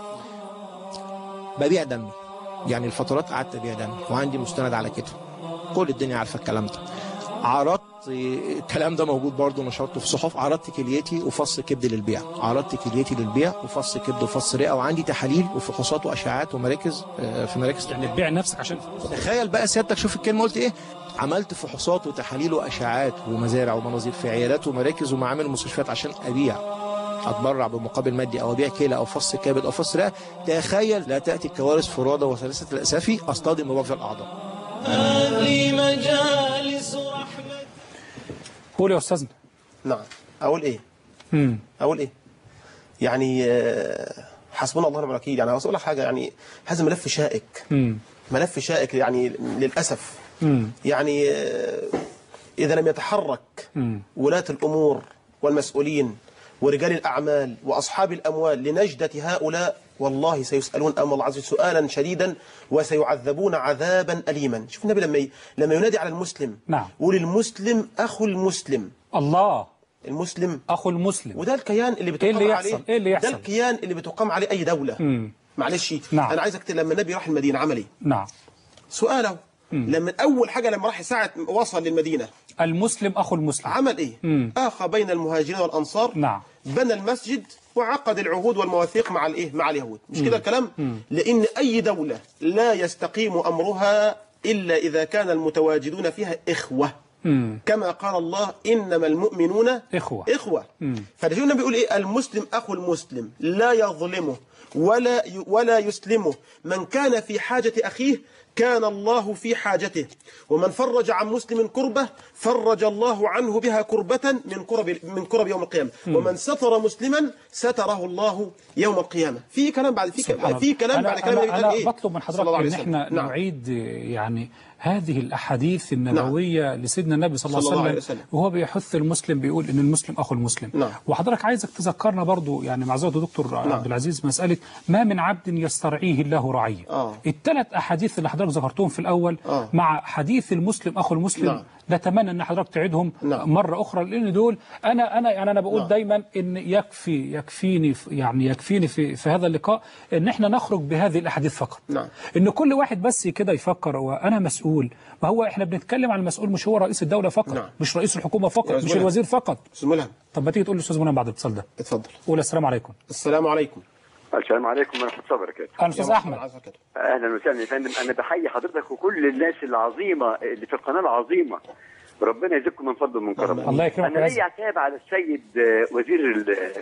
ببيع دمي. يعني الفترات قعدت أبيع دمي وعندي مستند على كده، كل الدنيا عارفة الكلام ده. عرضت الكلام ده موجود برضه، نشرته في صحف. عرضت كليتي وفص كبد للبيع، عرضت كليتي للبيع وفص كبد وفص رئه، وعندي تحاليل وفحوصات واشعاعات ومراكز في مراكز. يعني تبيع نفسك عشان تخيل بقى سيادتك، شوف الكلمه قلت ايه. عملت فحوصات وتحاليل واشعاعات ومزارع ومناظير في عيادات ومراكز ومعامل ومستشفيات عشان ابيع، اتبرع بمقابل مادي او ابيع كلى او فص كبد او فص رئه. تخيل، لا تاتي الكوارث فرادى وثلاثه الاسافي اصطدم ببعض الاعضاء. هذه مجالس رحمة. قول يا أستاذنا. نعم. أقول إيه؟ أقول إيه؟ يعني حسبنا الله ونعم الوكيل. يعني أقول لك حاجة، يعني هذا ملف شائك. ملف شائك يعني للأسف. يعني إذا لم يتحرك ولاة الأمور والمسؤولين ورجال الأعمال وأصحاب الأموال لنجدة هؤلاء، والله سيسألون أمام الله عز وجل سؤالا شديدا وسيعذبون عذابا أليما. شوف النبي لما ينادي على المسلم، نعم، وللمسلم أخو المسلم. الله، المسلم أخو المسلم. وده الكيان اللي بتقام عليه. إيه اللي يحصل؟ ده الكيان اللي بتقام عليه أي دولة. معلش. نعم. أنا عايزك لما النبي راح المدينة عمل إيه؟ نعم. سؤاله لما أول حاجة لما راح ساعة وصل للمدينة، المسلم أخو المسلم، عمل إيه؟ آخى بين المهاجرين والأنصار. نعم. بنى المسجد وعقد العهود والمواثيق مع مع اليهود. مش كده الكلام؟ لأن أي دولة لا يستقيم أمرها إلا إذا كان المتواجدون فيها إخوة. كما قال الله إنما المؤمنون إخوة. فالنبي بيقول إيه؟ المسلم أخو المسلم لا يظلمه ولا يسلمه. من كان في حاجة أخيه كان الله في حاجته، ومن فرج عن مسلم كربة فرج الله عنه بها كربة من كرب يوم القيامة، ومن ستر مسلما ستره الله يوم القيامة. في كلام بعد كلام بعد كلام. أنا بطلب من حضرتك إن احنا نعيد يعني هذه الأحاديث النبوية لسيدنا النبي صلى الله عليه وسلم، وهو بيحث المسلم بيقول إن المسلم أخو المسلم. وحضرتك عايزك تذكرنا برضو، يعني معذرة دكتور عبد العزيز، مسألة ما من عبد يسترعيه الله رعيه. الثلاث أحاديث اللي حضرتك ذكرتهم في الأول مع حديث المسلم أخو المسلم، نتمنى ان حضرتك تعيدهم مرة أخرى، لأن دول أنا بقول دايما إن يكفيني في هذا اللقاء إن احنا نخرج بهذه الأحاديث فقط. إن كل واحد بس كده يفكر وأنا مسؤول. ما هو احنا بنتكلم عن المسؤول، مش هو رئيس الدولة فقط، مش رئيس الحكومة فقط، مش الوزير فقط. طب ما تيجي تقول لأستاذ منى بعد الاتصال ده. اتفضل. قول السلام عليكم. السلام عليكم. السلام عليكم ورحمة الله وبركاته. أهلا أستاذ أحمد. أهلا وسهلا يا فندم. أنا بحيي حضرتك وكل الناس العظيمة اللي في القناة العظيمة، ربنا يجزيكم من فضله ومن كرمه. الله يكرمك. أنا لي عتاب على السيد وزير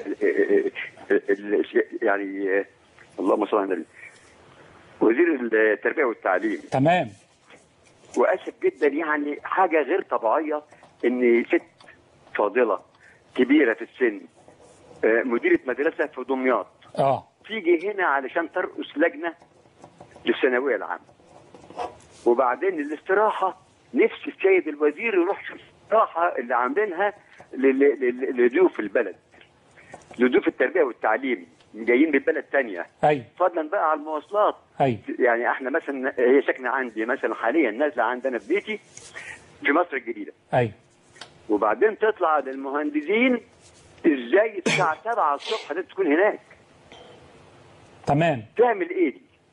يعني اللهم صل على النبي، وزير التربية والتعليم. تمام. وأسف جدا، يعني حاجة غير طبيعية إن ست فاضلة كبيرة في السن مديرة مدرسة في دمياط تيجي هنا علشان ترأس لجنة للثانوية العامة، وبعدين الاستراحة نفس السيد الوزير يروح في الاستراحة اللي عاملينها لضيوف البلد، لضيوف التربية والتعليم جايين من بلد تانية. فضلا بقى على المواصلات. يعني احنا مثلا هي ساكنة عندي مثلا حاليا نازلة عندنا في بيتي في مصر الجديدة. وبعدين تطلع للمهندسين ازاي الساعة 7 الصبح تكون هناك. تمام. تعمل ايه دي؟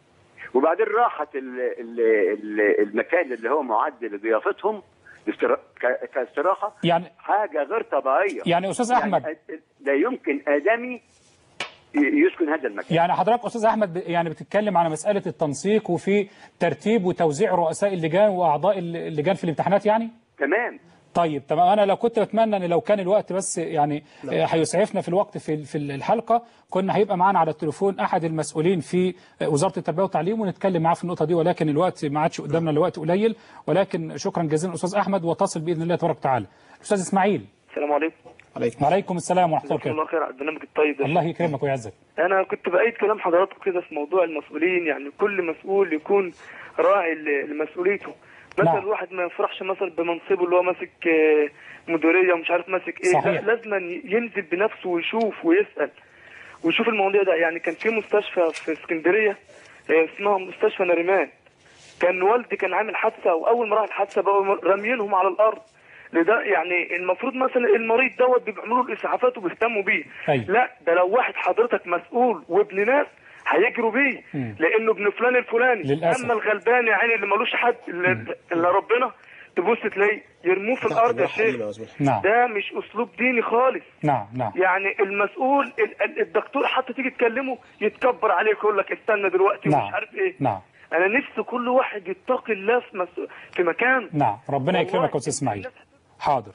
وبعدين راحت المكان اللي هو معد لضيافتهم كاستراحه، يعني حاجه غير طبيعيه. يعني استاذ احمد لا يمكن ادمي يسكن هذا المكان. يعني حضرتك استاذ احمد يعني بتتكلم على مساله التنسيق وفي ترتيب وتوزيع رؤساء اللجان واعضاء اللجان في الامتحانات يعني؟ تمام. طيب تمام. انا لو كنت بتمنى ان لو كان الوقت بس يعني هيسعفنا في الوقت في الحلقه كنا هيبقى معانا على التليفون احد المسؤولين في وزاره التربيه والتعليم ونتكلم معاه في النقطه دي، ولكن الوقت ما عادش قدامنا، الوقت قليل. ولكن شكرا جزيلا استاذ احمد، واتصل باذن الله تبارك وتعالى. استاذ اسماعيل. السلام عليكم. وعليكم السلام ورحمه الله وبركاته. الله خير على البرنامج الطيب. الله يكرمك ويعزك. انا كنت بأيد كلام حضراتكم كده في موضوع المسؤولين، يعني كل مسؤول يكون راعي لمسؤوليته. مثلا الواحد ما يفرحش مثلا بمنصبه اللي هو ماسك مديريه ومش عارف ماسك ايه. صحيح. لازم ينزل بنفسه ويشوف ويسال ويشوف المواضيع ده. يعني كان في مستشفى في اسكندريه اسمها مستشفى نريمان، كان والدي كان عامل حادثه، واول ما راح الحادثه بقوا راميينهم على الارض. لده يعني المفروض مثلا المريض دوت بيعملوا له الاسعافات وبيهتموا بيه. لا ده لو واحد حضرتك مسؤول وابن ناس هيجروا بيه لانه ابن فلان الفلاني للأسف. اما الغلبان يعني اللي ملوش حد الا ربنا تبص تلاقيه يرموه في الارض يا شيخ. ده مش اسلوب ديني خالص. نعم. يعني المسؤول الدكتور حتى تيجي تكلمه يتكبر عليك يقول لك استنى دلوقتي ومش عارف ايه. انا نفسي كل واحد يتقي الله في مكان. نعم ربنا يكرمك يا استاذ اسماعيل. حاضر.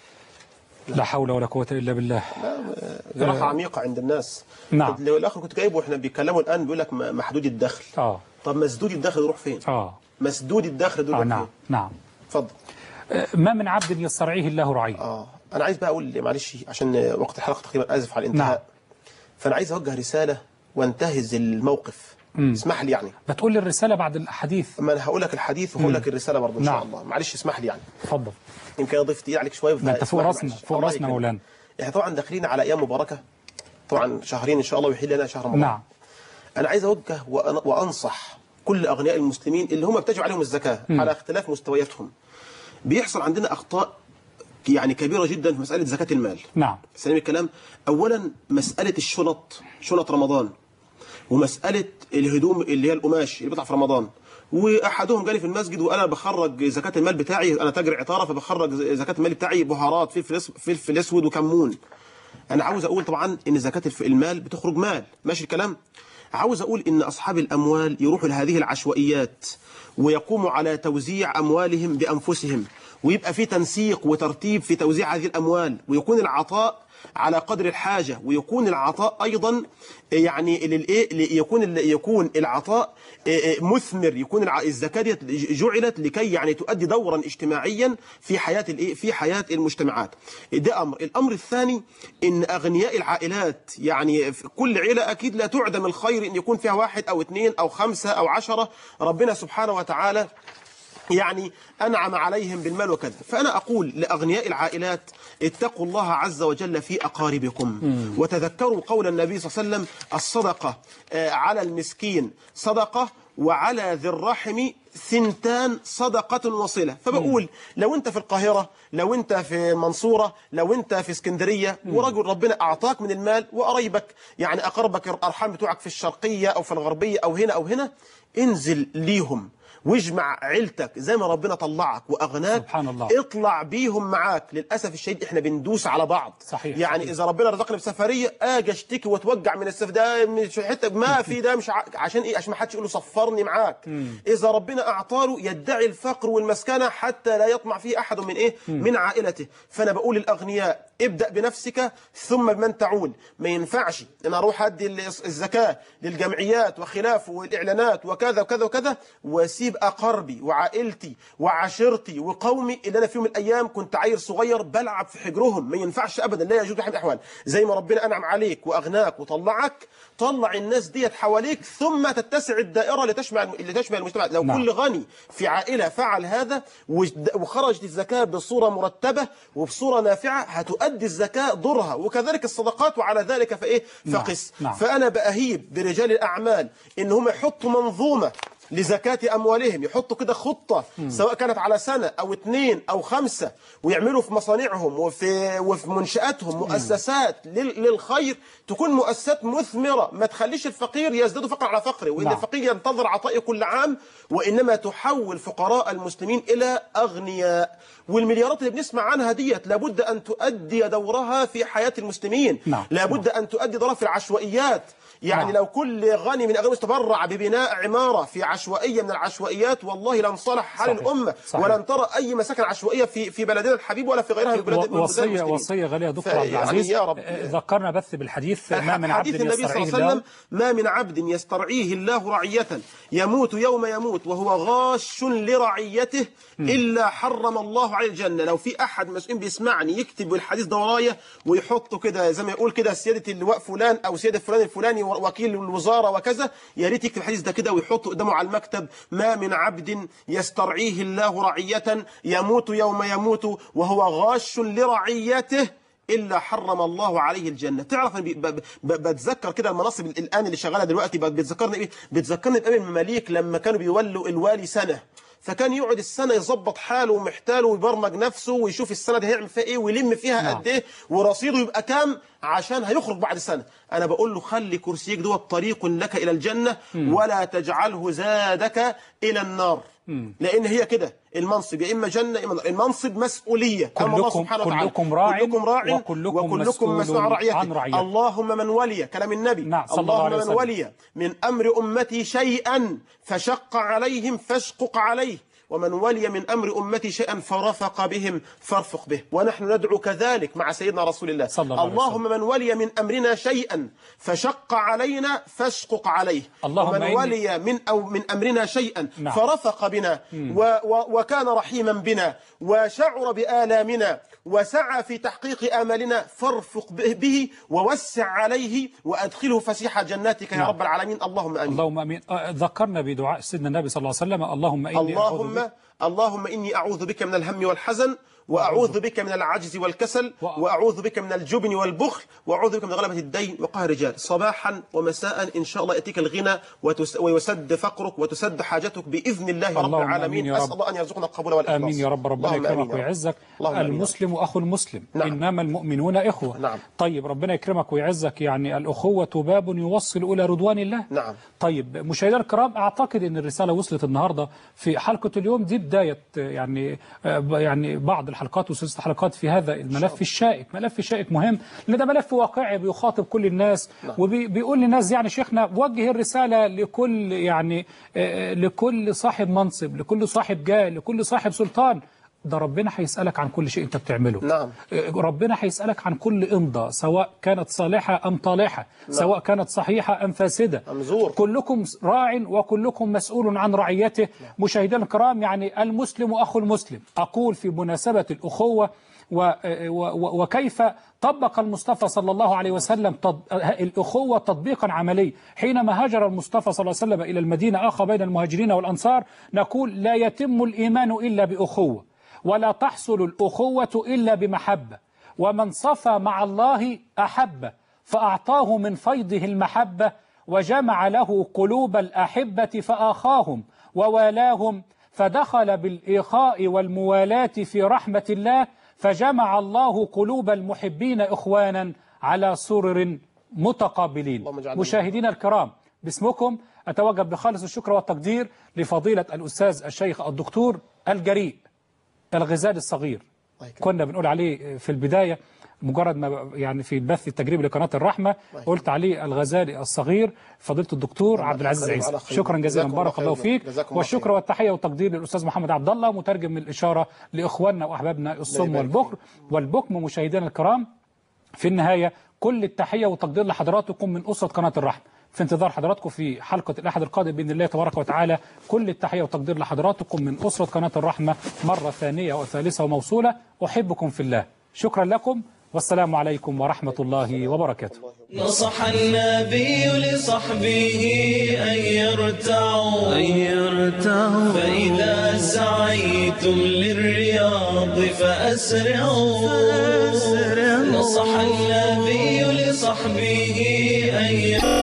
لا حول ولا قوة إلا بالله. جراحة عميقة عند الناس. نعم. لو الآخر كنت جايبه واحنا بيتكلموا الآن بيقول لك محدود الدخل. طب مسدود الدخل يروح فين؟ مسدود الدخل يروح نعم. فين؟ نعم. اتفضل. ما من عبد يسترعيه الله رعيه. أنا عايز بقى أقول معلش عشان وقت الحلقة تقريبا آسف على الانتهاء. نعم. فأنا عايز أوجه رسالة وانتهز الموقف. اسمح لي يعني. بتقول لي الرسالة بعد الحديث. ما أنا هقول لك الحديث وهقول لك الرسالة برضه إن شاء الله. معلش اسمح لي يعني. اتفضل. يمكن أضيف تقيل عليك شوية. ده أنت فوق راسنا فوق راسنا مولانا. احنا طبعا داخلين على أيام مباركة. طبعا شهرين إن شاء الله ويحل لنا شهر رمضان. نعم. أنا عايز أوجه وأنصح كل أغنياء المسلمين اللي هم بتجب عليهم الزكاة على اختلاف مستوياتهم. بيحصل عندنا أخطاء يعني كبيرة جدا في مسألة زكاة المال. نعم. سليم الكلام. أولا مسألة شنط رمضان، ومسألة الهدوم اللي هي القماش اللي بيطلع في رمضان. واحدهم جالي في المسجد وانا بخرج زكاة المال بتاعي، انا تاجر عطاره فبخرج زكاة المال بتاعي بهارات فلفل اسود وكمون. انا عاوز اقول طبعا ان زكاة المال بتخرج مال، ماشي الكلام. عاوز اقول ان اصحاب الاموال يروحوا لهذه العشوائيات ويقوموا على توزيع اموالهم بانفسهم، ويبقى في تنسيق وترتيب في توزيع هذه الاموال، ويكون العطاء على قدر الحاجة، ويكون العطاء أيضا يعني يكون العطاء مثمر، يكون الزكاة جعلت لكي يعني تؤدي دورا اجتماعيا في حياة المجتمعات. ده أمر. الأمر الثاني إن أغنياء العائلات، يعني في كل عيلة أكيد لا تعدم الخير إن يكون فيها 1 أو 2 أو 5 أو 10 ربنا سبحانه وتعالى يعني أنعم عليهم بالمال وكذا. فأنا أقول لأغنياء العائلات اتقوا الله عز وجل في أقاربكم، وتذكروا قول النبي صلى الله عليه وسلم الصدقة على المسكين صدقة وعلى ذي الرحم 2 صدقة وصلة. فبقول لو أنت في القاهرة، لو أنت في منصورة، لو أنت في اسكندرية ورجل ربنا أعطاك من المال، وقريبك يعني أقربك الأرحام بتوعك في الشرقية أو في الغربية أو هنا أو هنا، انزل ليهم واجمع عيلتك زي ما ربنا طلعك وأغناك. سبحان الله. اطلع بيهم معاك. للأسف الشديد احنا بندوس على بعض. صحيح. يعني إذا ربنا رزقنا بسفرية أجي أشتكي وأتوجع من السفر ده مش حتة ما في ده مش عشان إيه؟ عشان ما حدش يقول له صفرني معاك. إذا ربنا أعطاله يدعي الفقر والمسكنة حتى لا يطمع فيه أحد من إيه؟ من عائلته. فأنا بقول للأغنياء ابدأ بنفسك ثم بمن تعول. ما ينفعش أنا أروح أدي الزكاة للجمعيات وخلافه والإعلانات وكذا وكذا وكذا وأسيب أقربي وعائلتي وعشيرتي وقومي اللي أنا فيهم الأيام كنت عيل صغير بلعب في حجرهم. ما ينفعش أبدا، لا يجوز بحال الأحوال. زي ما ربنا أنعم عليك وأغناك وطلعك، طلع الناس ديت حواليك ثم تتسع الدائرة لتشمل المجتمع. لو كل غني في عائلة فعل هذا وخرجت الزكاة بصورة مرتبة وبصورة نافعة هتؤدي الزكاة دورها، وكذلك الصدقات وعلى ذلك فقس. فأنا بأهيب برجال الأعمال إن هم يحطوا منظومة لزكاة أموالهم، يحطوا كده خطة سواء كانت على سنة أو 2 أو 5، ويعملوا في مصانعهم وفي منشآتهم مؤسسات للخير، تكون مؤسسات مثمرة، ما تخليش الفقير يزداد فقر على فقره، وإن الفقير ينتظر عطائه كل عام، وإنما تحول فقراء المسلمين إلى أغنياء. والمليارات اللي بنسمع عنها ديت لابد أن تؤدي دورها في حياة المسلمين، لابد أن تؤدي دورها في العشوائيات. يعني لو كل غني من أغنياء تبرع ببناء عمارة في عشوائية من العشوائيات، والله لانصلح حال الأمة، ولن ترى أي مساكن عشوائية في بلدنا الحبيب ولا في غيرها من بلاد المسلمين. وصية غالية دكتور عبد العزيز، يا رب ذكرنا بس بالحديث ما من عبد النبي صلى الله عليه وسلم: ما من عبد يسترعيه الله رعية يموت يوم يموت وهو غاش لرعيته إلا حرم الله عليه الجنة. لو في أحد مسؤول بيسمعني يكتب الحديث ده ورايا ويحطه كده زي ما يقول كده سيادة اللواء فلان أو سيادة فلان الفلاني وكيل الوزارة وكذا، يا ريت يكتب الحديث ده كده ويحطه قدامه على المكتب: ما من عبد يسترعيه الله رعية يموت يوم يموت وهو غاش لرعيته إلا حرم الله عليه الجنة. تعرف بتذكر كده المناصب الآن اللي شغالة دلوقتي، بتذكرني إيه؟ بتذكرني بأمير المماليك لما كانوا بيولوا الوالي سنة، فكان يقعد السنة يظبط حاله ومحتاله ويبرمج نفسه ويشوف السنة دي هيعمل فيها ايه ويلم فيها قد ايه ورصيده يبقى كام عشان هيخرج بعد سنة. انا بقول له: خلي كرسيك دوت طريق لك الى الجنة ولا تجعله زادك الى النار. لان هي كده المنصب يا اما جنة يا اما نار. المنصب مسؤولية. كلكم راع وكلكم مسؤول عن رعيته. اللهم من ولي، كلام النبي، اللهم من ولي من امر امتي شيئا فشق عليهم فاشقق عليه، ومن ولي من أمر أمتي شيئا فرفق بهم فارفق به. ونحن ندعو كذلك مع سيدنا رسول الله: اللهم من ولي من أمرنا شيئا فشق علينا فاشقق عليه، ومن ولي من أمرنا شيئا فرفق بنا وكان رحيما بنا وشعر بآلامنا وسعى في تحقيق آمالنا فارفق به ووسع عليه وأدخله فسيح جناتك يا رب العالمين. اللهم آمين. اللهم آمين. ذكرنا بدعاء سيدنا النبي صلى الله عليه وسلم: اللهم إني أعوذ بك من الهم والحزن، وأعوذ بك من العجز والكسل، وأعوذ بك من الجبن والبخل، وأعوذ بك من غلبة الدين وقهر الرجال. صباحا ومساء إن شاء الله يأتيك الغنى ويسد فقرك وتسد حاجتك بإذن الله رب العالمين. أسأل الله أن يرزقنا القبول والإخلاص. آمين يا رب. ربنا يكرمك ويعزك. المسلم أخو المسلم. إنما المؤمنون إخوة. طيب ربنا يكرمك ويعزك. يعني الأخوة باب يوصل إلى رضوان الله. طيب مشاهدينا الكرام، أعتقد أن الرسالة وصلت النهاردة في حلقة اليوم. دي بداية يعني بعض الحلقات وسلسلة حلقات في هذا الملف الشائك. ملف شائك مهم، لأن ده ملف واقعي بيخاطب كل الناس، وبيقول للناس يعني شيخنا وجه الرسالة لكل لكل صاحب منصب، لكل صاحب جاه، لكل صاحب سلطان. ده ربنا هيسألك عن كل شيء انت بتعمله. ربنا هيسألك عن كل امضة، سواء كانت صالحة ام طالحة، سواء كانت صحيحة ام فاسدة. كلكم راع وكلكم مسؤول عن رعيته. مشاهدينا الكرام، يعني المسلم اخو المسلم. اقول في مناسبة الاخوة وكيف طبق المصطفى صلى الله عليه وسلم الأخوة تطبيقا عملي. حينما هاجر المصطفى صلى الله عليه وسلم إلى المدينة أخى بين المهاجرين والأنصار، نقول: لا يتم الإيمان إلا بأخوة، ولا تحصل الأخوة إلا بمحبة، ومن صفى مع الله أحبه، فأعطاه من فيضه المحبة، وجمع له قلوب الأحبة فآخاهم ووالاهم، فدخل بالإخاء والموالاة في رحمة الله، فجمع الله قلوب المحبين إخوانا على سرر متقابلين. مشاهدينا الكرام، باسمكم أتوجه بخالص الشكر والتقدير لفضيلة الأستاذ الشيخ الدكتور الجريء الغزالي الصغير. كنا بنقول عليه في البداية، مجرد ما يعني في البث التجريبي لقناة الرحمة قلت عليه الغزالي الصغير، فضيلة الدكتور عبد العزيز عيسى. شكرا جزيلا، بارك الله فيك. والشكر والتحية والتقدير للأستاذ محمد عبد الله، مترجم الإشارة لإخواننا وأحبابنا الصم والبكم. مشاهدينا الكرام، في النهاية كل التحية والتقدير لحضراتكم من أسرة قناة الرحمة. في انتظار حضراتكم في حلقة الأحد القادم بإذن الله تبارك وتعالى. كل التحية والتقدير لحضراتكم من أسرة قناة الرحمة مرة ثانية وثالثة وموصولة. أحبكم في الله. شكرا لكم، والسلام عليكم ورحمة الله وبركاته. نصح النبي لصحبه أن يرتعوا فإذا سعيتم للرياض فأسرعوا. نصح النبي لصحبه أن